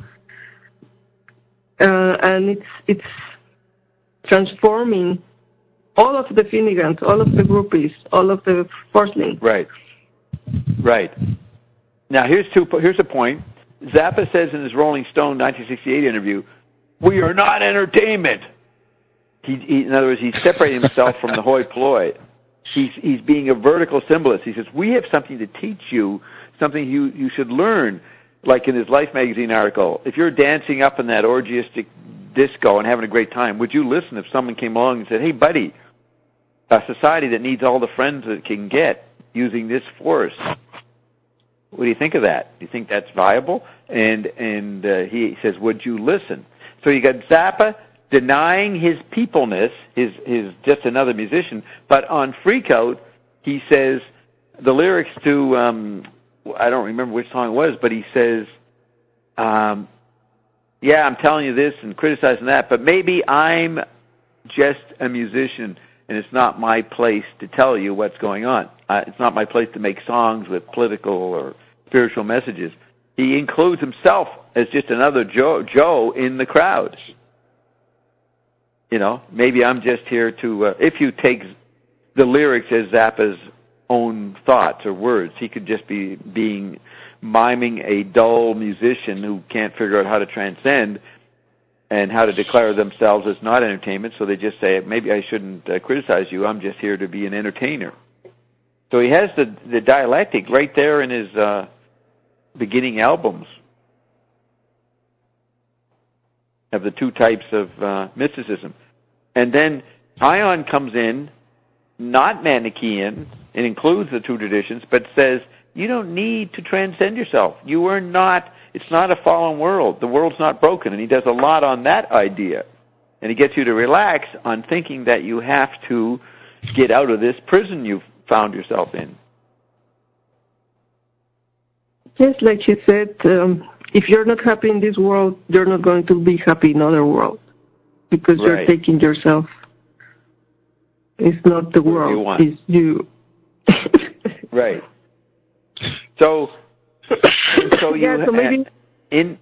uh, and it's it's transforming all of the Finnegans, all of the groupies, all of the Forslings. Right, right. Now here's two. Here's a point. Zappa says in his Rolling Stone nineteen sixty-eight interview, "We are not entertainment." He, he, in other words, he's separating himself from the hoi polloi. He's he's being a vertical symbolist. He says, we have something to teach you, something you, you should learn. Like in his Life magazine article, if you're dancing up in that orgiastic disco and having a great time, would you listen if someone came along and said, hey, buddy, a society that needs all the friends that it can get using this force, what do you think of that? Do you think that's viable? And and uh, he says, would you listen? So you got Zappa denying his peopleness, his his just another musician, but on Freakout, he says the lyrics to, um, I don't remember which song it was, but he says, um, yeah, I'm telling you this and criticizing that, but maybe I'm just a musician and it's not my place to tell you what's going on. Uh, it's not my place to make songs with political or spiritual messages. He includes himself as just another Joe, Joe in the crowd. You know, maybe I'm just here to, uh, if you take the lyrics as Zappa's own thoughts or words, he could just be being, miming a dull musician who can't figure out how to transcend and how to declare themselves as not entertainment, so they just say, maybe I shouldn't uh, criticize you, I'm just here to be an entertainer. So he has the, the dialectic right there in his uh, beginning albums of the two types of uh, mysticism. And then Ion comes in, not Manichaean, it includes the two traditions, but says, you don't need to transcend yourself. You are not, it's not a fallen world. The world's not broken. And he does a lot on that idea. And he gets you to relax on thinking that you have to get out of this prison you've found yourself in. Yes, like she said, um, if you're not happy in this world, you're not going to be happy in other world. Because right. You're taking yourself. It's not the world, you it's you. Right. So, so you yeah, so maybe, in.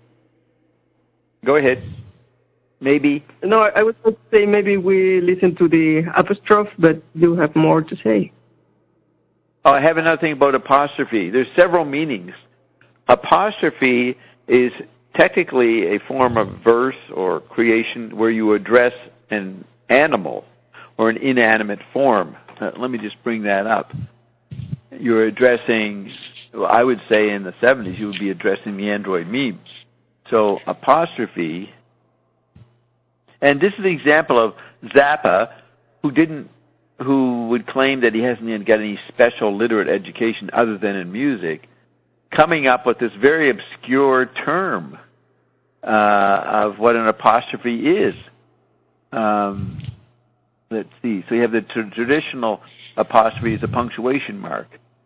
Go ahead. Maybe. No, I would say maybe we listen to the apostrophe, but you have more to say. Oh, I have another thing about apostrophe. There's several meanings. Apostrophe is technically a form of verse or creation where you address an animal or an inanimate form. Uh, let me just bring that up. You're addressing, well, I would say in the seventies, you would be addressing the android meme. So apostrophe, and this is the example of Zappa, who didn't, who would claim that he hasn't even got any special literate education other than in music, coming up with this very obscure term uh, of what an apostrophe is. Um, let's see. So you have the t- traditional apostrophe is a punctuation mark.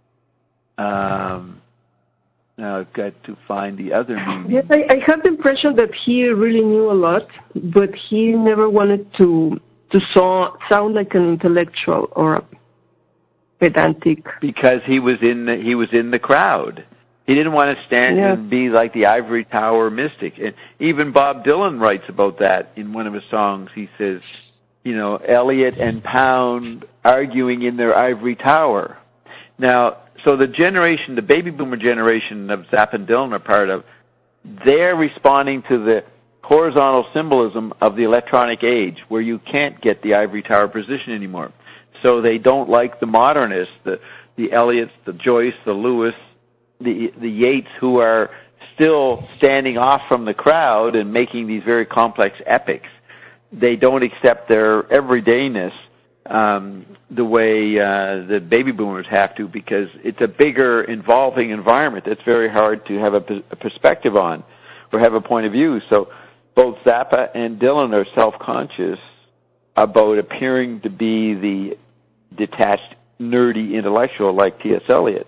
Um, now I've got to find the other meaning. Yes, I, I have the impression that he really knew a lot, but he never wanted to to so, sound like an intellectual or a pedantic. Because he was in the, he was in the crowd. He didn't want to stand yeah. and be like the ivory tower mystic. And even Bob Dylan writes about that in one of his songs. He says, you know, Eliot and Pound arguing in their ivory tower. Now, so the generation, the baby boomer generation of Zappa and Dylan are part of, they're responding to the horizontal symbolism of the electronic age, where you can't get the ivory tower position anymore. So they don't like the modernists, the the Eliots, the Joyce, the Lewis, the the Yeats, who are still standing off from the crowd and making these very complex epics. They don't accept their everydayness um, the way uh, the baby boomers have to, because it's a bigger, involving environment that's very hard to have a, a perspective on or have a point of view. So both Zappa and Dylan are self-conscious about appearing to be the detached, nerdy intellectual like T S. Eliot.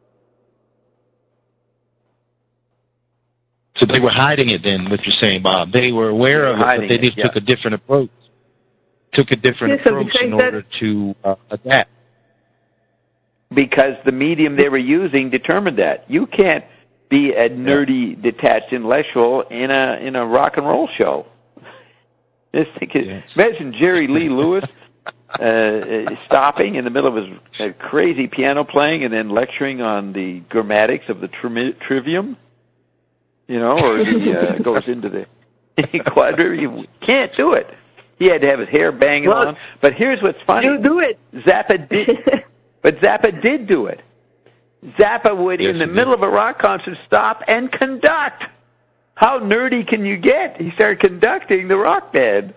So they were hiding it then, what you're saying, Bob. They were aware of it, but they just it, yeah. took a different approach. Took a different yes, approach in order that, to uh, adapt. Because the medium they were using determined that. You can't be a nerdy, yeah. detached intellectual in a in a rock and roll show. Just think, yes. Imagine Jerry Lee Lewis uh, stopping in the middle of his uh, crazy piano playing and then lecturing on the grammatics of the tri- trivium. You know, or he uh, goes into the quadrivium. You can't do it. He had to have his hair banging well, on. But here's what's funny. You do it. Zappa did, but Zappa did do it. Zappa would, yes, in the middle did. of a rock concert, stop and conduct. How nerdy can you get? He started conducting the rock band.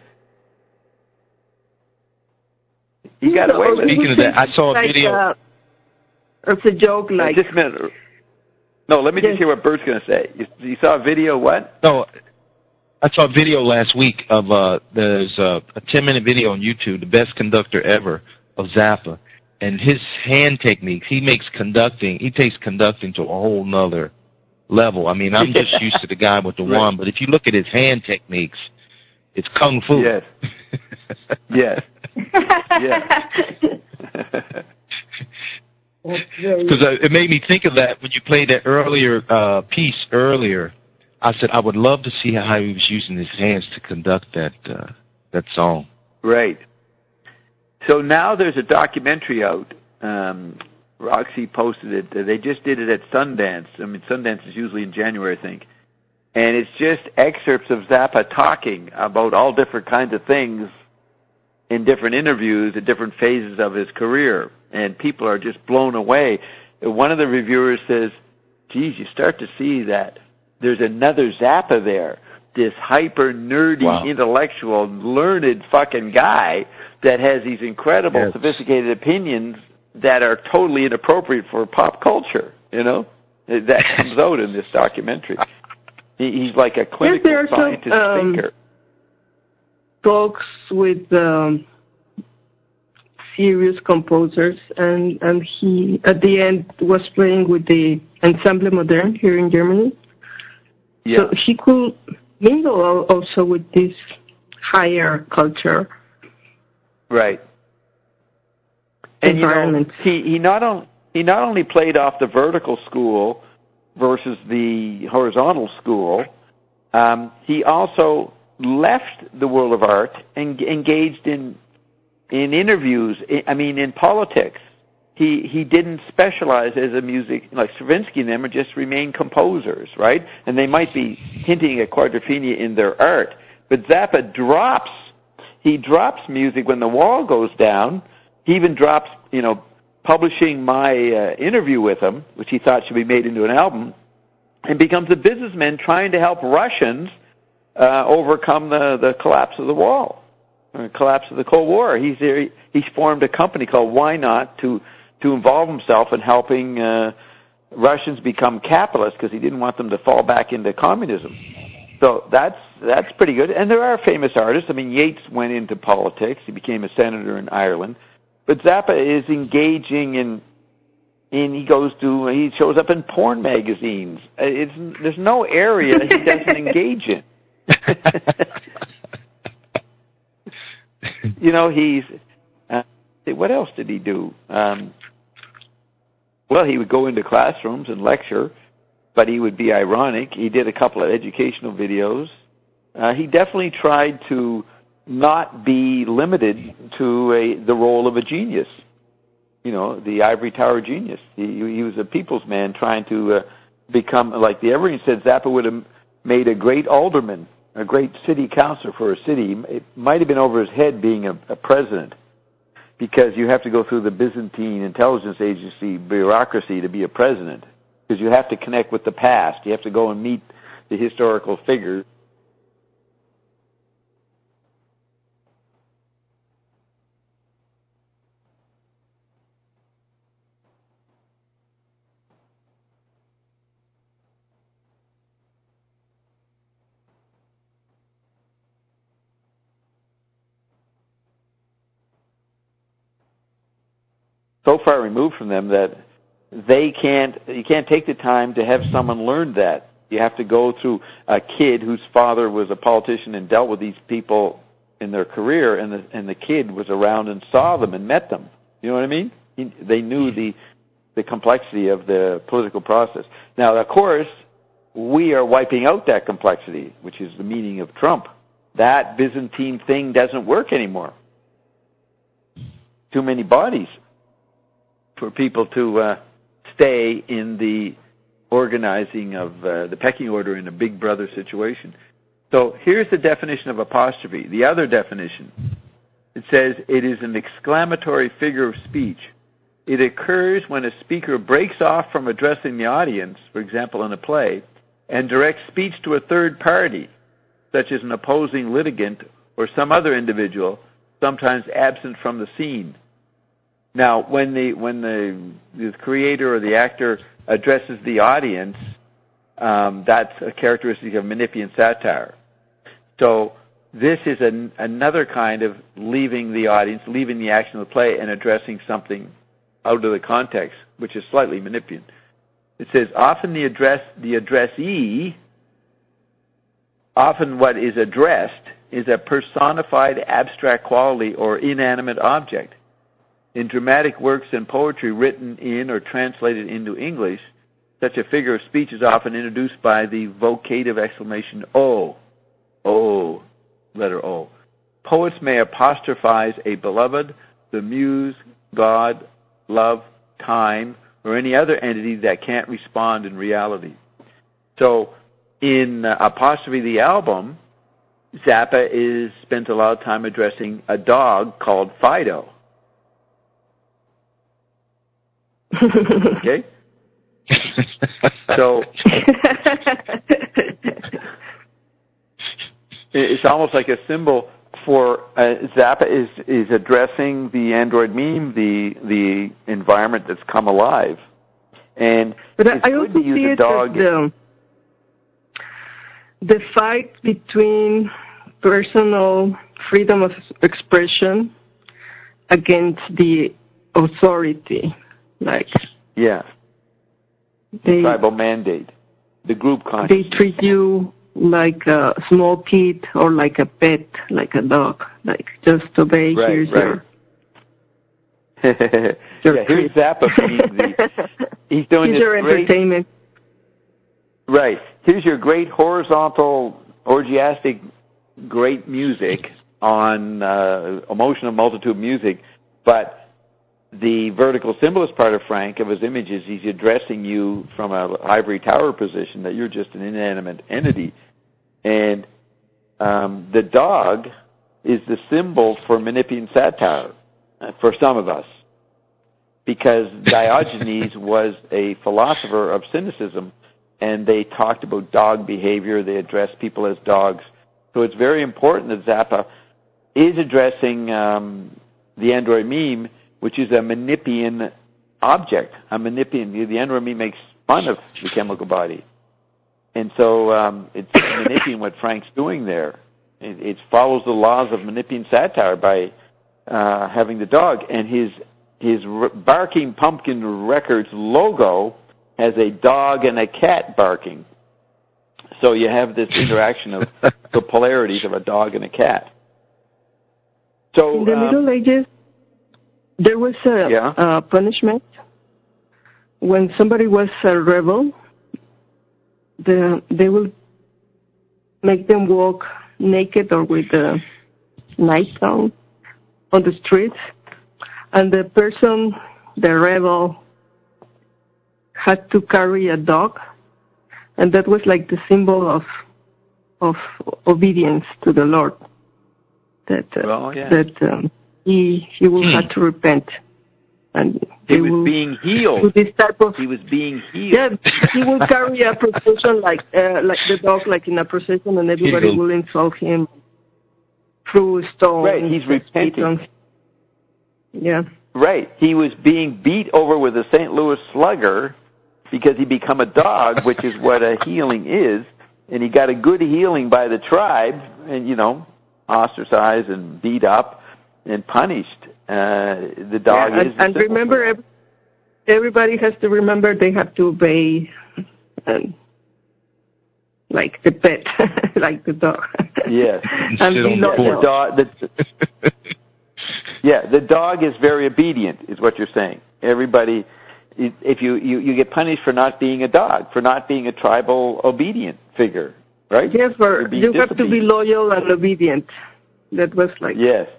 He got away with it. Speaking of that, I saw a like, video. Uh, it's a joke, like. Just a minute. No, let me just hear what Bert's going to say. You, you saw a video, what? No, I saw a video last week of, uh, there's a, a ten-minute video on YouTube, the best conductor ever, of Zappa. And his hand techniques, he makes conducting, he takes conducting to a whole nother level. I mean, I'm just used to the guy with the right. wand, but if you look at his hand techniques, it's kung fu. Yes. Yes. Yes. Because uh, it made me think of that when you played that earlier uh, piece earlier. I said I would love to see how he was using his hands to conduct that uh, that song. Right. So now there's a documentary out. Um, Roxy posted it. They just did it at Sundance. I mean, Sundance is usually in January, I think. And it's just excerpts of Zappa talking about all different kinds of things in different interviews at different phases of his career. And people are just blown away. One of the reviewers says, geez, you start to see that there's another Zappa there, this hyper nerdy, wow. intellectual, learned fucking guy that has these incredible, yes. sophisticated opinions that are totally inappropriate for pop culture, you know? That comes out in this documentary. He, he's like a clinical yes, scientist some, um, thinker. Talks with um, serious composers, and, and he, at the end, was playing with the Ensemble Modern here in Germany. Yeah. So he could mingle also with this higher culture. Right. And you know, he, he not only he not only played off the vertical school versus the horizontal school, um, he also left the world of art and engaged in in interviews. I mean, in politics. He he didn't specialize as a music like Stravinsky and them, or just remain composers, right? And they might be hinting at quadrophenia in their art, but Zappa drops. He drops music when the wall goes down. He even drops, you know, publishing my uh, interview with him, which he thought should be made into an album, and becomes a businessman trying to help Russians uh, overcome the, the collapse of the wall, or collapse of the Cold War. He's he, he's formed a company called Why Not to to involve himself in helping uh, Russians become capitalists, because he didn't want them to fall back into communism. So that's that's pretty good. And there are famous artists. I mean, Yeats went into politics. He became a senator in Ireland. But Zappa is engaging in, in he goes to, he shows up in porn magazines. It's, there's no area he doesn't engage in. You know, he's, uh, what else did he do? Um, well, he would go into classrooms and lecture, but he would be ironic. He did a couple of educational videos. Uh, he definitely tried to not be limited to a, the role of a genius, you know, the ivory tower genius. He, he was a people's man trying to uh, become, like the Everine said, Zappa would have made a great alderman, a great city councilor for a city. It might have been over his head being a, a president, because you have to go through the Byzantine intelligence agency bureaucracy to be a president, because you have to connect with the past. You have to go and meet the historical figures. So far removed from them that they can't, you can't take the time to have someone learn that. You have to go through a kid whose father was a politician and dealt with these people in their career, and the, and the kid was around and saw them and met them. You know what I mean? He, they knew the, the complexity of the political process. Now, of course, we are wiping out that complexity, which is the meaning of Trump. That Byzantine thing doesn't work anymore. Too many bodies for people to uh, stay in the organizing of uh, the pecking order in a big brother situation. So here's the definition of apostrophe. The other definition. It says it is an exclamatory figure of speech. It occurs when a speaker breaks off from addressing the audience, for example in a play, and directs speech to a third party, such as an opposing litigant or some other individual, sometimes absent from the scene. Now, when the when the, the creator or the actor addresses the audience, um, that's a characteristic of Menippean satire. So this is an, another kind of leaving the audience, leaving the action of the play, and addressing something out of the context, which is slightly Menippean. It says often the address, the addressee, often what is addressed is a personified abstract quality or inanimate object. In dramatic works and poetry written in or translated into English, such a figure of speech is often introduced by the vocative exclamation O. O, letter O. Poets may apostrophize a beloved, the muse, God, love, time, or any other entity that can't respond in reality. So, in uh, Apostrophe the album, Zappa is spent a lot of time addressing a dog called Fido. Okay? So, it's almost like a symbol for uh, Zappa is is addressing the android meme, the the environment that's come alive, and but it's I good also to use see a it dog. as the, the fight between personal freedom of expression against the authority, like yeah, they, tribal mandate, the group they consciousness. treat you like a small kid or like a pet, like a dog, like just obey. Right, here's right. your, your yeah, here's Zappa being the, he's doing here's this your great, entertainment. right. Here's your great horizontal, orgiastic, great music on uh, emotional multitude music, but the vertical symbolist part of Frank, of his images, he's addressing you from an ivory tower position that you're just an inanimate entity. And um, the dog is the symbol for Menippean satire uh, for some of us, because Diogenes was a philosopher of cynicism, and they talked about dog behavior. They addressed people as dogs. So it's very important that Zappa is addressing um, the android meme, which is a Menippean object. A Menippean, the android meme makes fun of the chemical body. And so um, it's Menippean what Frank's doing there. It, it follows the laws of Menippean satire by uh, having the dog. And his his Barking Pumpkin Records logo has a dog and a cat barking. So you have this interaction of the polarities of a dog and a cat. So in the um, Middle Ages, there was a, yeah. a punishment when somebody was a rebel. The, they will make them walk naked or with a nightgown on the streets, and the person, the rebel, had to carry a dog, and that was like the symbol of of obedience to the Lord. That uh, well, yeah. that um, he he will have to repent, and he was being healed. Do this type of he was being healed. yeah, he will carry a procession like uh, like the dog, like in a procession, and everybody will insult him through stones. Right, he's repenting. Yeah. Right, he was being beat over with a Saint Louis Slugger because he become a dog, which is what a healing is, and he got a good healing by the tribe, and you know, ostracized and beat up and punished. Uh, the dog yeah, is. And, and remember, every, everybody has to remember they have to obey, um, like the pet, like the dog. Yes, and be the dog. The, yeah, the dog is very obedient, is what you're saying. Everybody, if you, you, you get punished for not being a dog, for not being a tribal obedient figure, right? Yes, for, you have to be loyal and obedient. That was like. Yes.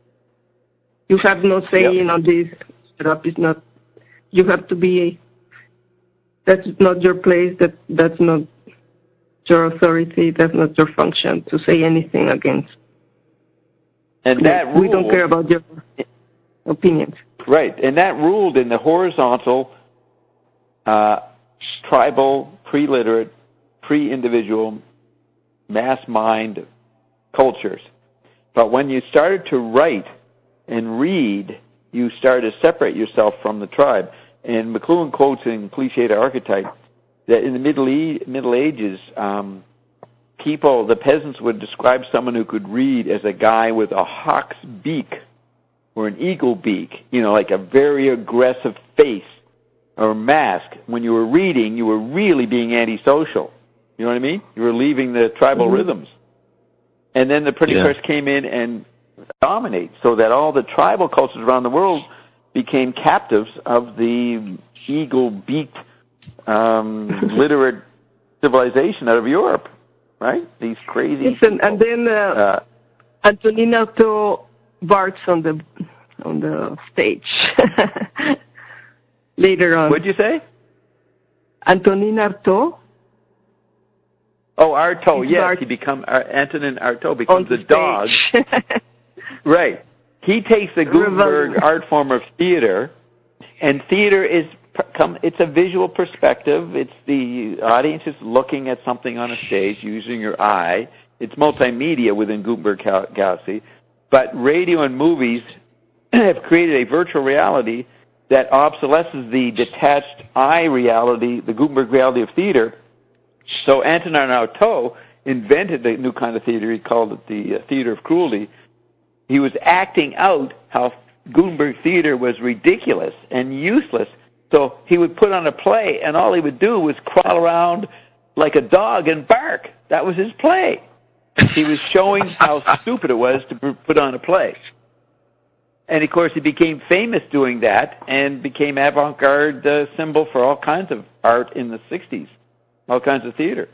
You have no say yep. on this. Setup is not. You have to be. That's not your place. That that's not your authority. That's not your function to say anything against. And that we ruled, don't care about your opinions. Right, and that ruled in the horizontal, uh, tribal, pre-literate, pre-individual, mass mind cultures. But when you started to write and read, you started to separate yourself from the tribe. And McLuhan quotes in Cliché to Archetype that in the Middle, e- Middle Ages, um, people, the peasants would describe someone who could read as a guy with a hawk's beak or an eagle beak, you know, like a very aggressive face or mask. When you were reading, you were really being antisocial. You know what I mean? You were leaving the tribal mm-hmm. rhythms. And then the pretty yeah. first came in and dominate, so that all the tribal cultures around the world became captives of the eagle-beaked, um, literate civilization out of Europe, right? These crazy yes, and, and then uh, uh, Antonin Artaud barks on the on the stage later on. What'd you say? Antonin Artaud. Oh, Artaud, yes, Bart- he become uh, Antonin Artaud becomes a dog. Right. He takes the Gutenberg art form of theater, and theater is it's a visual perspective. It's the audience is looking at something on a stage using your eye. It's multimedia within Gutenberg Galaxy, but radio and movies have created a virtual reality that obsolesces the detached eye reality, the Gutenberg reality of theater. So Antonin Artaud invented a new kind of theater. He called it the uh, theater of cruelty. He was acting out how Gutenberg theater was ridiculous and useless. So he would put on a play, and all he would do was crawl around like a dog and bark. That was his play. He was showing how stupid it was to put on a play. And, of course, he became famous doing that and became avant-garde uh, symbol for all kinds of art in the sixties, all kinds of theater.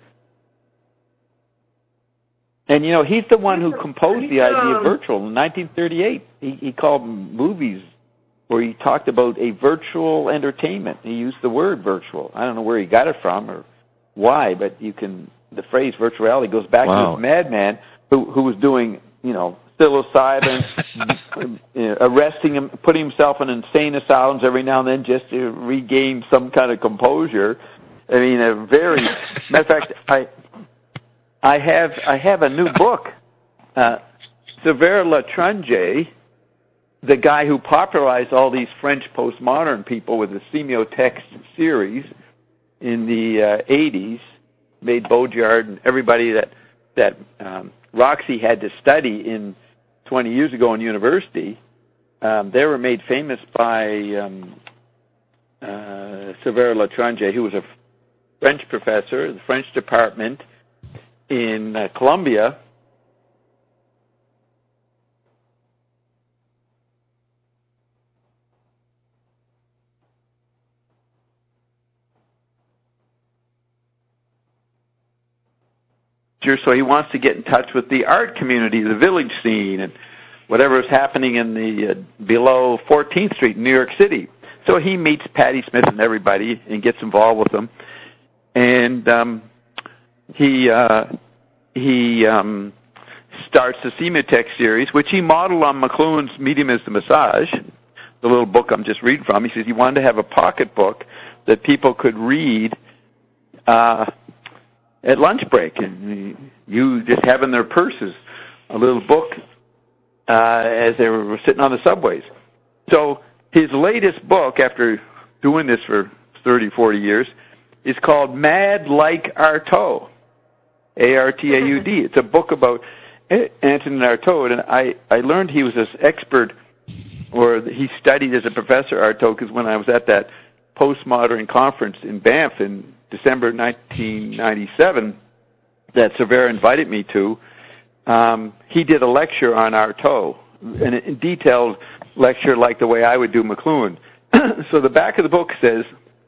And, you know, he's the one who composed the idea of virtual in nineteen thirty-eight. He, he called movies where he talked about a virtual entertainment. He used the word virtual. I don't know where he got it from or why, but you can, the phrase virtual reality goes back wow. to this madman who, who was doing, you know, psilocybin, arresting him, putting himself in insane asylums every now and then just to regain some kind of composure. I mean, a very, matter of fact, I, I have, I have a new book, uh, Sévère L'Étranger, the guy who popularized all these French postmodern people with the semiotext series in the uh, eighties, made Baudrillard and everybody that that um, Roxy had to study in twenty years ago in university. Um, they were made famous by um, uh, Sévère L'Étranger, who was a French professor in the French department in uh, Columbia. So he wants to get in touch with the art community, the village scene, and whatever is happening in the uh, below fourteenth Street in New York City. So he meets Patti Smith and everybody and gets involved with them. And um, he uh, he um, starts the Semiotext series, which he modeled on McLuhan's Medium is the Massage, the little book I'm just reading from. He says he wanted to have a pocket book that people could read uh at lunch break, and you just have in their purses a little book uh, as they were sitting on the subways. So his latest book, after doing this for thirty, forty years, is called Mad Like Artaud, A R T A U D. It's a book about Antonin Artaud, and I, I learned he was this expert, or he studied as a professor, Artaud, because when I was at that postmodern conference in Banff in December nineteen ninety-seven that Sévère invited me to, um, he did a lecture on Artaud, an a detailed lecture like the way I would do McLuhan. So the back of the book says,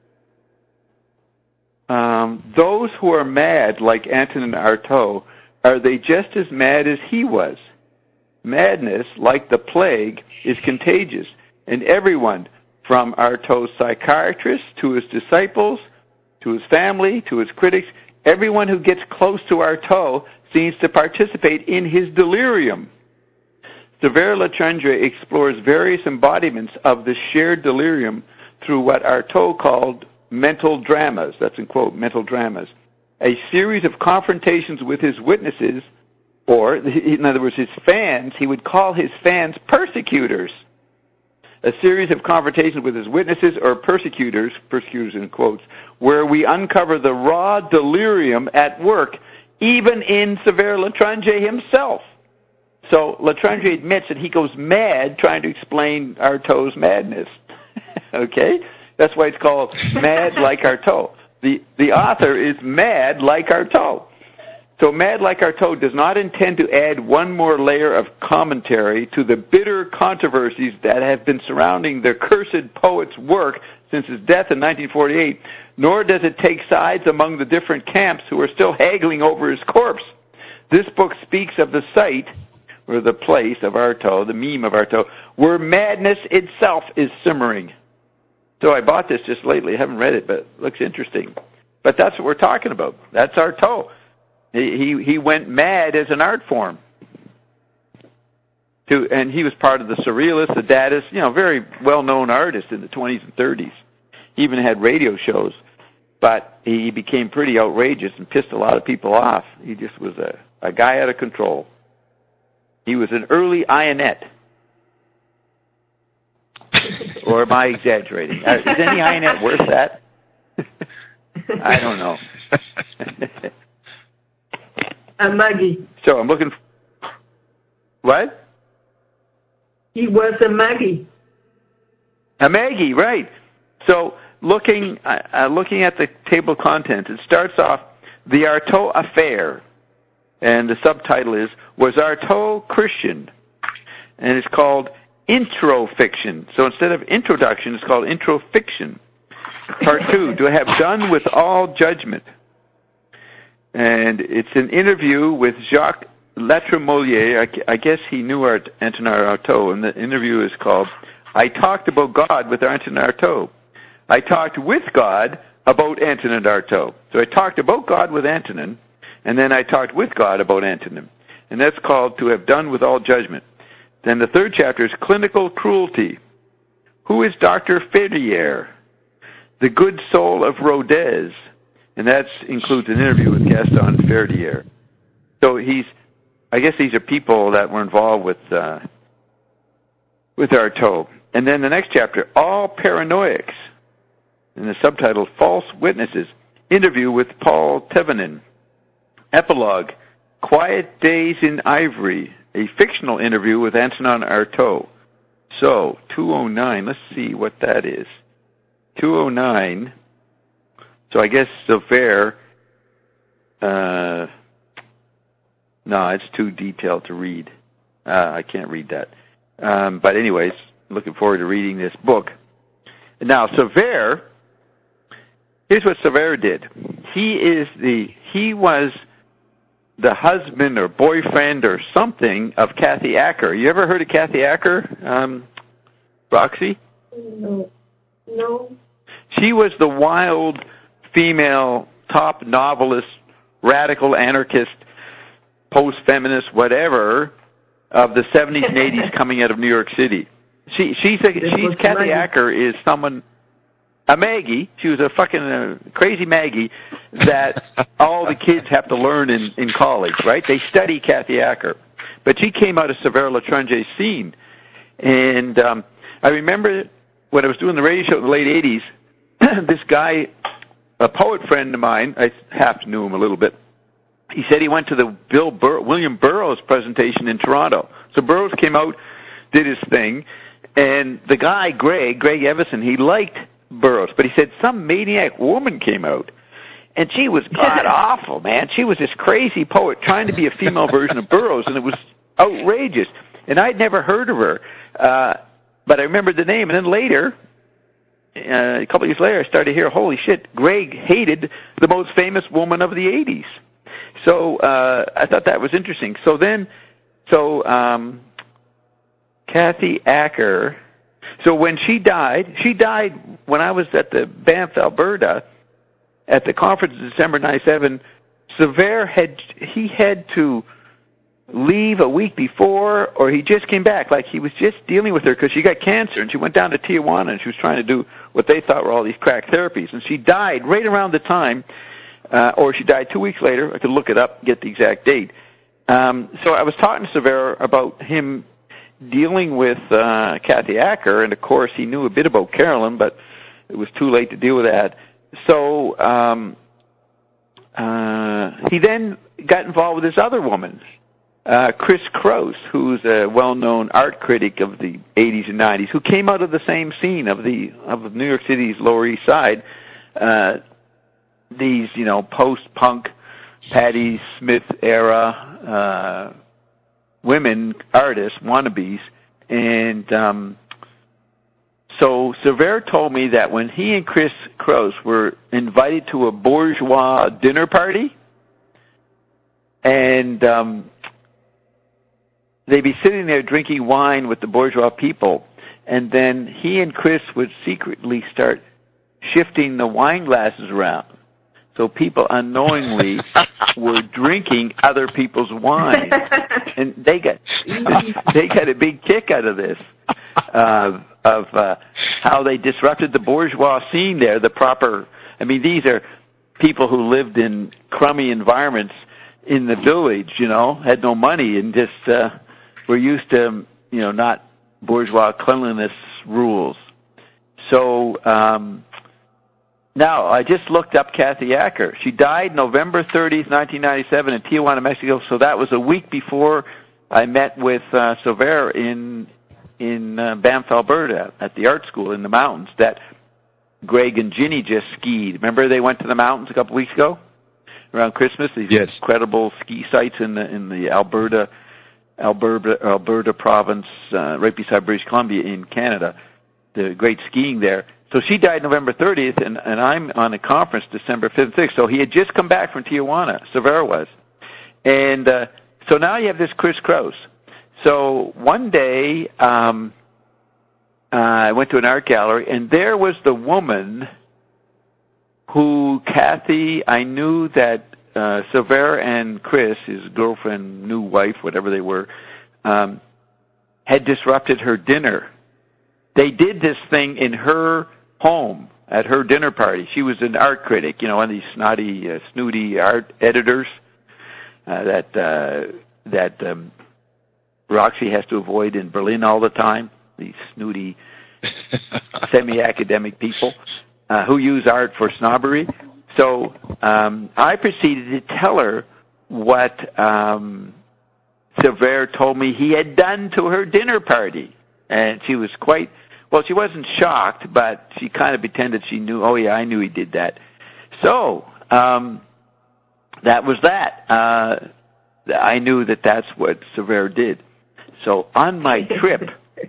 um, those who are mad like Antonin Artaud, are they just as mad as he was? Madness, like the plague, is contagious, and everyone, from Artaud's psychiatrist to his disciples, to his family, to his critics, Everyone who gets close to Artaud seems to participate in his delirium. Sevère Letendre explores various embodiments of the shared delirium through what Artaud called mental dramas. That's in quote, mental dramas. A series of confrontations with his witnesses, or in other words, his fans. He would call his fans persecutors. A series of confrontations with his witnesses or persecutors, persecutors in quotes, where we uncover the raw delirium at work, even in Sevère Letendre himself. So Letendre admits that he goes mad trying to explain Artaud's madness. Okay? That's why it's called Mad Like Artaud. The, the author is mad like Artaud. So Mad Like Artaud does not intend to add one more layer of commentary to the bitter controversies that have been surrounding the cursed poet's work since his death in nineteen forty-eight, nor does it take sides among the different camps who are still haggling over his corpse. This book speaks of the site, or the place of Artaud, the meme of Artaud, where madness itself is simmering. So I bought this just lately. I haven't read it, but it looks interesting. But that's what we're talking about. That's Artaud. He, he he went mad as an art form. To, and he was part of the Surrealists, the Dadists, you know, very well-known artist in the twenties and thirties. He even had radio shows. But he became pretty outrageous and pissed a lot of people off. He just was a, a guy out of control. He was an early Ionette. Or am I exaggerating? Uh, is any Ionette worth that? I don't know. A Maggie. So I'm looking for... What? He was a Maggie. A Maggie, right. So looking, uh, looking at the table of contents, it starts off, The Artaud Affair. And the subtitle is, Was Artaud Christian? And it's called Intro Fiction. So instead of introduction, it's called Intro Fiction. Part two, To Have Done with All Judgment. And it's an interview with Jacques Latremouille. I guess he knew Art, Antonin Artaud, and the interview is called, I Talked About God with Antonin Artaud. I talked with God about Antonin Artaud. So I talked about God with Antonin, and then I talked with God about Antonin. And that's called To Have Done with All Judgment. Then the third chapter is Clinical Cruelty. Who is Doctor Ferrier? The Good Soul of Rodez. And that includes an interview with Gaston Ferrier. So he's, I guess these are people that were involved with uh, with Artaud. And then the next chapter, All Paranoiacs. And the subtitle, False Witnesses. Interview with Paul Thevenin. Epilogue, Quiet Days in Ivory. A fictional interview with Antonin Artaud. So, two oh nine, let's see what that is. two oh nine... So I guess Sevère, uh, no, it's too detailed to read. Uh, I can't read that. Um, but anyways, looking forward to reading this book. Now, Sevère, here's what Sevère did. He is the, he was the husband or boyfriend or something of Kathy Acker. You ever heard of Kathy Acker, um, Roxy? No. No. She was the wild female top novelist, radical anarchist, post-feminist, whatever, of the seventies and eighties coming out of New York City. She, she's a, she's Kathy Maggie. Acker is someone, a Maggie. She was a fucking uh, crazy Maggie that all the kids have to learn in, in college, right? They study Kathy Acker. But she came out of Sevère Letrendra's scene. And um, I remember when I was doing the radio show in the late eighties, this guy, a poet friend of mine, I half knew him a little bit, he said he went to the Bill Bur- William Burroughs presentation in Toronto. So Burroughs came out, did his thing, and the guy, Greg, Greg Everson, he liked Burroughs, but he said some maniac woman came out, and she was god-awful, man. She was this crazy poet trying to be a female version of Burroughs, and it was outrageous. And I'd never heard of her, uh, but I remembered the name, and then later... Uh, a couple of years later, I started to hear, holy shit, Greg hated the most famous woman of the eighties. So uh, I thought that was interesting. So then, so um, Kathy Acker, so when she died, she died when I was at the Banff, Alberta, at the conference in December ninety-seven, Sever had he had to leave a week before, or he just came back. Like he was just dealing with her because she got cancer, and she went down to Tijuana, and she was trying to do what they thought were all these crack therapies, and she died right around the time, uh, or she died two weeks later. I could look it up, get the exact date. Um, so I was talking to Sever about him dealing with uh, Kathy Acker, and of course he knew a bit about Carolyn, but it was too late to deal with that. So um, uh, he then got involved with this other woman, uh, Chris Kraus, who's a well-known art critic of the eighties and nineties, who came out of the same scene of the of New York City's Lower East Side. Uh, these, you know, post-punk, Patti Smith era uh, women artists, wannabes, and um, so Sever told me that when he and Chris Kraus were invited to a bourgeois dinner party, and um, they'd be sitting there drinking wine with the bourgeois people, and then he and Chris would secretly start shifting the wine glasses around. So people unknowingly were drinking other people's wine, and they got they got a big kick out of this, uh, of uh, how they disrupted the bourgeois scene there. The proper, I mean, these are people who lived in crummy environments in the village, you know, had no money, and just uh, were used to, you know, not bourgeois cleanliness rules. So. Um, Now, I just looked up Kathy Acker. She died November thirtieth, nineteen ninety-seven in Tijuana, Mexico, so that was a week before I met with uh, Sever in in uh, Banff, Alberta, at the art school in the mountains that Greg and Ginny just skied. Remember they went to the mountains a couple weeks ago around Christmas? These yes. incredible ski sites in the in the Alberta Alberta Alberta province, uh, right beside British Columbia in Canada. The great skiing there. So she died November thirtieth, and, and I'm on a conference December fifth and sixth. So he had just come back from Tijuana, Sever was. And uh, so now you have this Chris Kraus. So one day um, uh, I went to an art gallery, and there was the woman who Kathy, I knew that uh, Sever and Chris, his girlfriend, new wife, whatever they were, um, had disrupted her dinner. They did this thing in her home at her dinner party. She was an art critic, you know, one of these snotty, uh, snooty art editors uh, that uh, that um, Roxy has to avoid in Berlin all the time. These snooty, semi-academic people uh, who use art for snobbery. So um, I proceeded to tell her what um, Sever told me he had done to her dinner party, and she was quite. Well, she wasn't shocked, but she kind of pretended she knew, oh, yeah, I knew he did that. So um, that was that. Uh, I knew that that's what Sever did. So on my trip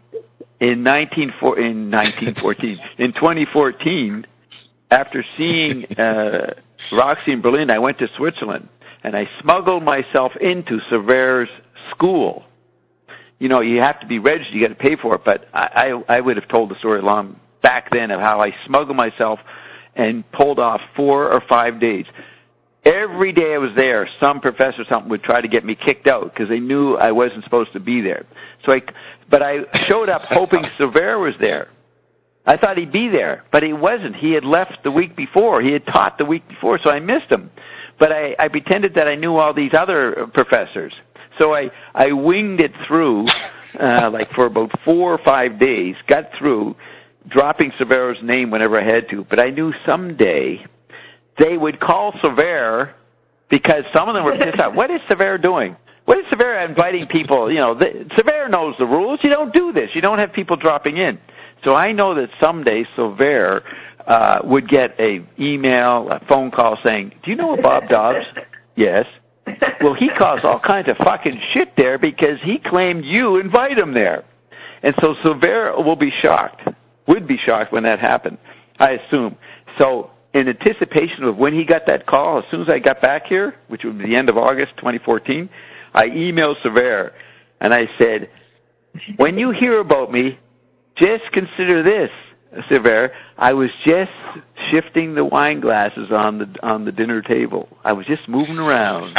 in nineteen in nineteen fourteen, in twenty fourteen, after seeing uh, Roxy in Berlin, I went to Switzerland, and I smuggled myself into Sever's school. You know, you have to be registered, you got to pay for it, but I, I, I would have told the story long back then of how I smuggled myself and pulled off four or five days. Every day I was there, some professor or something would try to get me kicked out because they knew I wasn't supposed to be there. So I, but I showed up hoping Sever was there. I thought he'd be there, but he wasn't. He had left the week before. He had taught the week before, so I missed him. But I, I pretended that I knew all these other professors. So I, I winged it through, uh, like for about four or five days, got through, dropping Sever's name whenever I had to. But I knew someday they would call Sever because some of them were pissed off. What is Sever doing? What is Sever inviting people? You know, the, Sever knows the rules. You don't do this. You don't have people dropping in. So I know that someday Sever uh, would get a email, a phone call saying, do you know Bob Dobbs? Yes. Well, he caused all kinds of fucking shit there because he claimed you invite him there. And so Sever will be shocked, would be shocked when that happened, I assume. So in anticipation of when he got that call, as soon as I got back here, which would be the end of August twenty fourteen, I emailed Sever, and I said, when you hear about me, just consider this. Sever, I was just shifting the wine glasses on the on the dinner table. I was just moving around.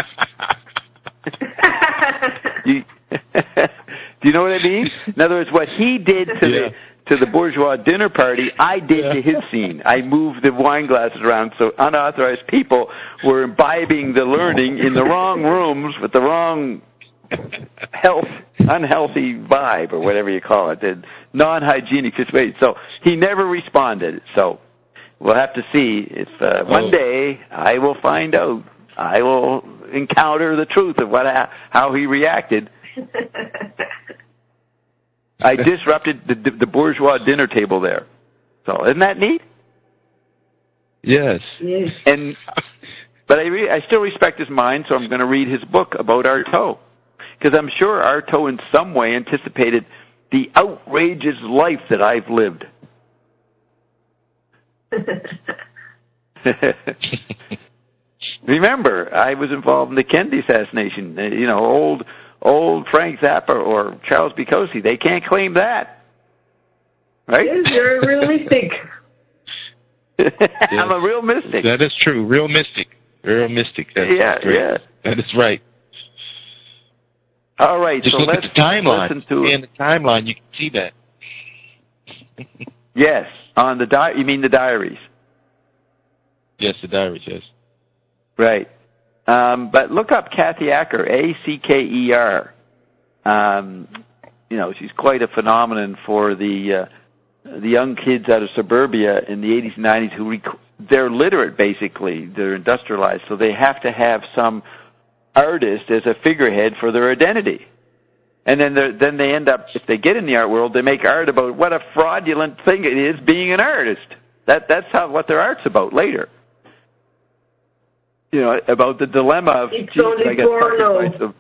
you, do you know what I mean? In other words, what he did to yeah. the to the bourgeois dinner party, I did yeah. to his scene. I moved the wine glasses around so unauthorized people were imbibing the learning in the wrong rooms with the wrong health, unhealthy vibe or whatever you call it, the non-hygienic situation. So he never responded. So we'll have to see if uh, one day I will find out. I will encounter the truth of what how he reacted. I disrupted the, the bourgeois dinner table there. So isn't that neat? Yes. Yes. And but I re, I still respect his mind, so I'm going to read his book about Artaud, because I'm sure Artaud in some way anticipated the outrageous life that I've lived. Remember, I was involved in the Kennedy assassination. You know, old old Frank Zappa or Charles Bukowski, they can't claim that. Right? Yes, you're a real mystic. I'm a real mystic. That is true. Real mystic. Real mystic. That's yeah, great. yeah. That is right. All right, Just so look let's at the timeline. listen to in the timeline, you can see that. Yes, on the di- you mean the diaries? Yes, the diaries, yes. Right. Um, but look up Kathy Acker, A C K E R. Um, you know, she's quite a phenomenon for the uh, the young kids out of suburbia in the eighties and nineties who rec- they're literate, basically. They're industrialized, so they have to have some artist as a figurehead for their identity. And then then they end up, if they get in the art world, they make art about what a fraudulent thing it is being an artist. That That's how what their art's about later. You know, about the dilemma of, it's geez, only I got porno. of,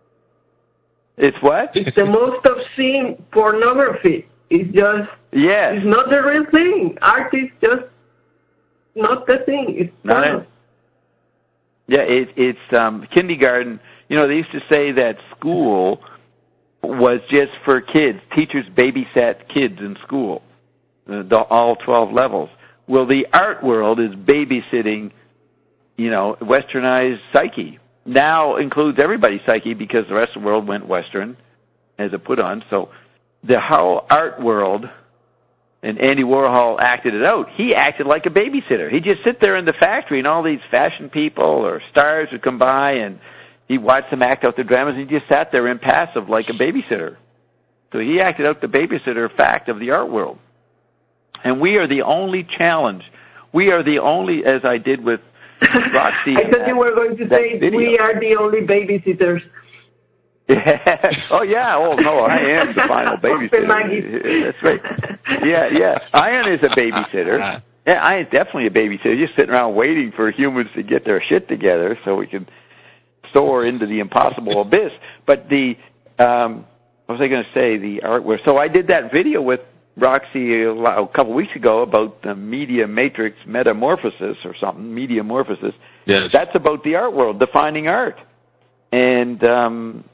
it's what? It's the most obscene pornography. It's just, yes. It's not the real thing. Art is just not the thing. It's not porno. it. Yeah, it, it's um, kindergarten. You know, they used to say that school was just for kids. Teachers babysat kids in school, uh, the, all twelve levels. Well, the art world is babysitting, you know, westernized psyche. Now includes everybody's psyche because the rest of the world went Western as a put-on. So the whole art world, and Andy Warhol acted it out. He acted like a babysitter. He'd just sit there in the factory, and all these fashion people or stars would come by, and he'd watch them act out their dramas, and he just sat there impassive like a babysitter. So he acted out the babysitter fact of the art world. And we are the only challenge. We are the only, as I did with Roxy. I thought you were going to say video. We are the only babysitters. Yeah. Oh, yeah. Oh, no, I am the final babysitter. That's right. Yeah, yeah. Ian is a babysitter. Yeah, I am definitely a babysitter. Just sitting around waiting for humans to get their shit together so we can soar into the impossible abyss. But the, um, what was I going to say? The artwork. So I did that video with Roxy a, a couple of weeks ago about the media matrix metamorphosis or something, mediamorphosis. Yes. That's about the art world, defining art. And um,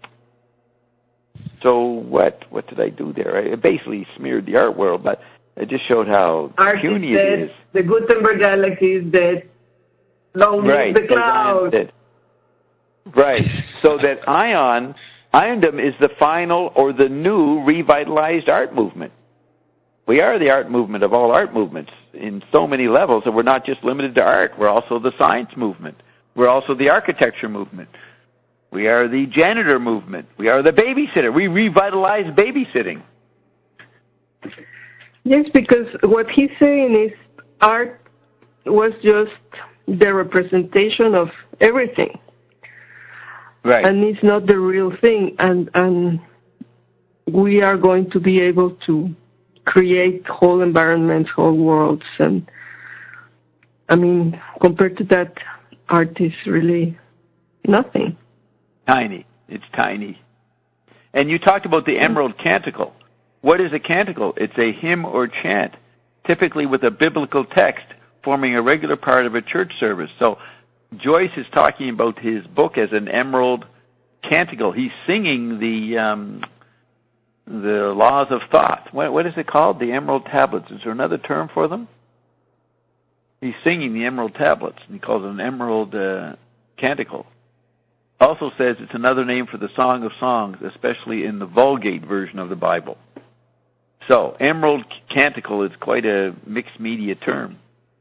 so what what did I do there? I basically smeared the art world, but I just showed how art puny is it dead. is. The Gutenberg galaxy is dead. Long right. live the cloud. Right. So that Ion, Iondom is the final or the new revitalized art movement. We are the art movement of all art movements in so many levels, and we're not just limited to art. We're also the science movement. We're also the architecture movement. We are the janitor movement. We are the babysitter. We revitalize babysitting. Yes, because what he's saying is art was just the representation of everything. Right. And it's not the real thing. And, and we are going to be able to create whole environments, whole worlds. And, I mean, compared to that, art is really nothing. Tiny. It's tiny. And you talked about the Emerald Canticle. What is a canticle? It's a hymn or chant, typically with a biblical text forming a regular part of a church service. So Joyce is talking about his book as an emerald canticle. He's singing the um, the laws of thought. What, what is it called? The Emerald Tablets. Is there another term for them? He's singing the Emerald Tablets, and he calls it an Emerald uh, Canticle. Also says it's another name for the Song of Songs, especially in the Vulgate version of the Bible. So, Emerald Canticle is quite a mixed media term.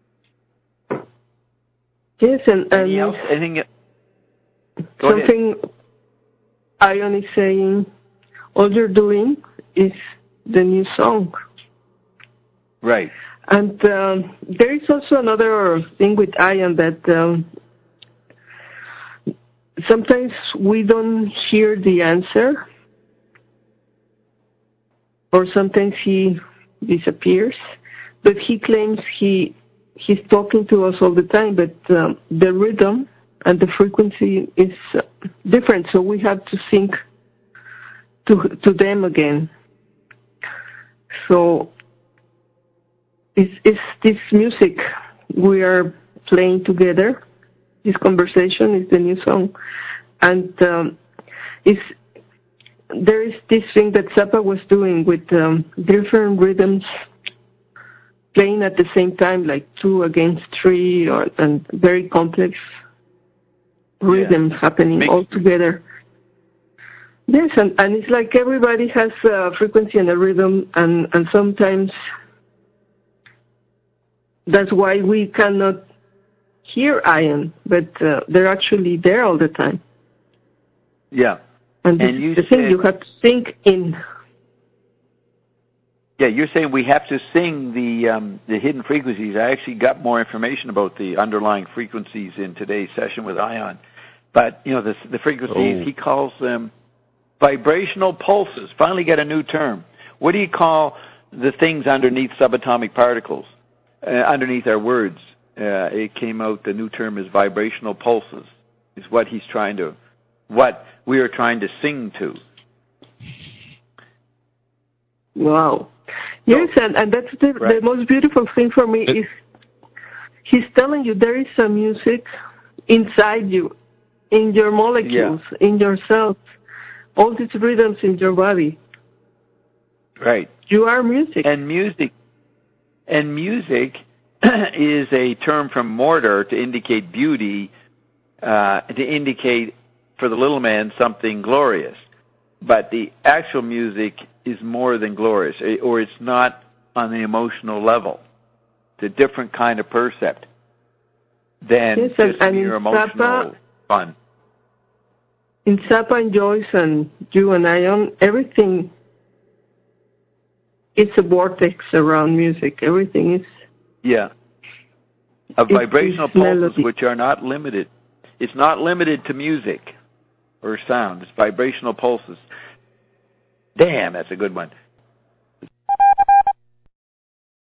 Yes, and, and Anything else? Anything? Go something ahead. Ion is saying, all you're doing is the new song. Right. And um, there is also another thing with Ion that um, sometimes we don't hear the answer, or sometimes he disappears, but he claims he he's talking to us all the time, but um, the rhythm and the frequency is uh, different, so we have to sync to to them again. So it's, it's this music we are playing together. This conversation is the new song, and um, it's, there is this thing that Zappa was doing with um, different rhythms playing at the same time, like two against three, or and very complex rhythms yeah. happening Mix. all together. Yes, and, and it's like everybody has a frequency and a rhythm, and, and sometimes that's why we cannot hear Ion, but uh, they're actually there all the time. Yeah. And, and this you is the said, thing, you have to think in. Yeah, you're saying we have to sing the um, the hidden frequencies. I actually got more information about the underlying frequencies in today's session with Ion. But, you know, the, the frequencies, oh. he calls them vibrational pulses. Finally got a new term. What do you call the things underneath subatomic particles, uh, underneath our words? Uh, it came out, the new term is vibrational pulses, is what he's trying to, what we are trying to sing to. Wow. Yes, and, and that's the, right. the most beautiful thing for me is he's telling you there is some music inside you, in your molecules, yeah. in your cells, all these rhythms in your body. Right. You are music. And music, and music is a term from mortar to indicate beauty, uh, to indicate for the little man something glorious. But the actual music is more than glorious, or it's not on the emotional level. It's a different kind of percept than yes, just and mere emotional Zappa, fun. In Zappa and Joyce and you and Ion, everything is a vortex around music. Everything is... Yeah. Of vibrational pulses which are not limited. It's not limited to music or sound. It's vibrational pulses. Damn, that's a good one.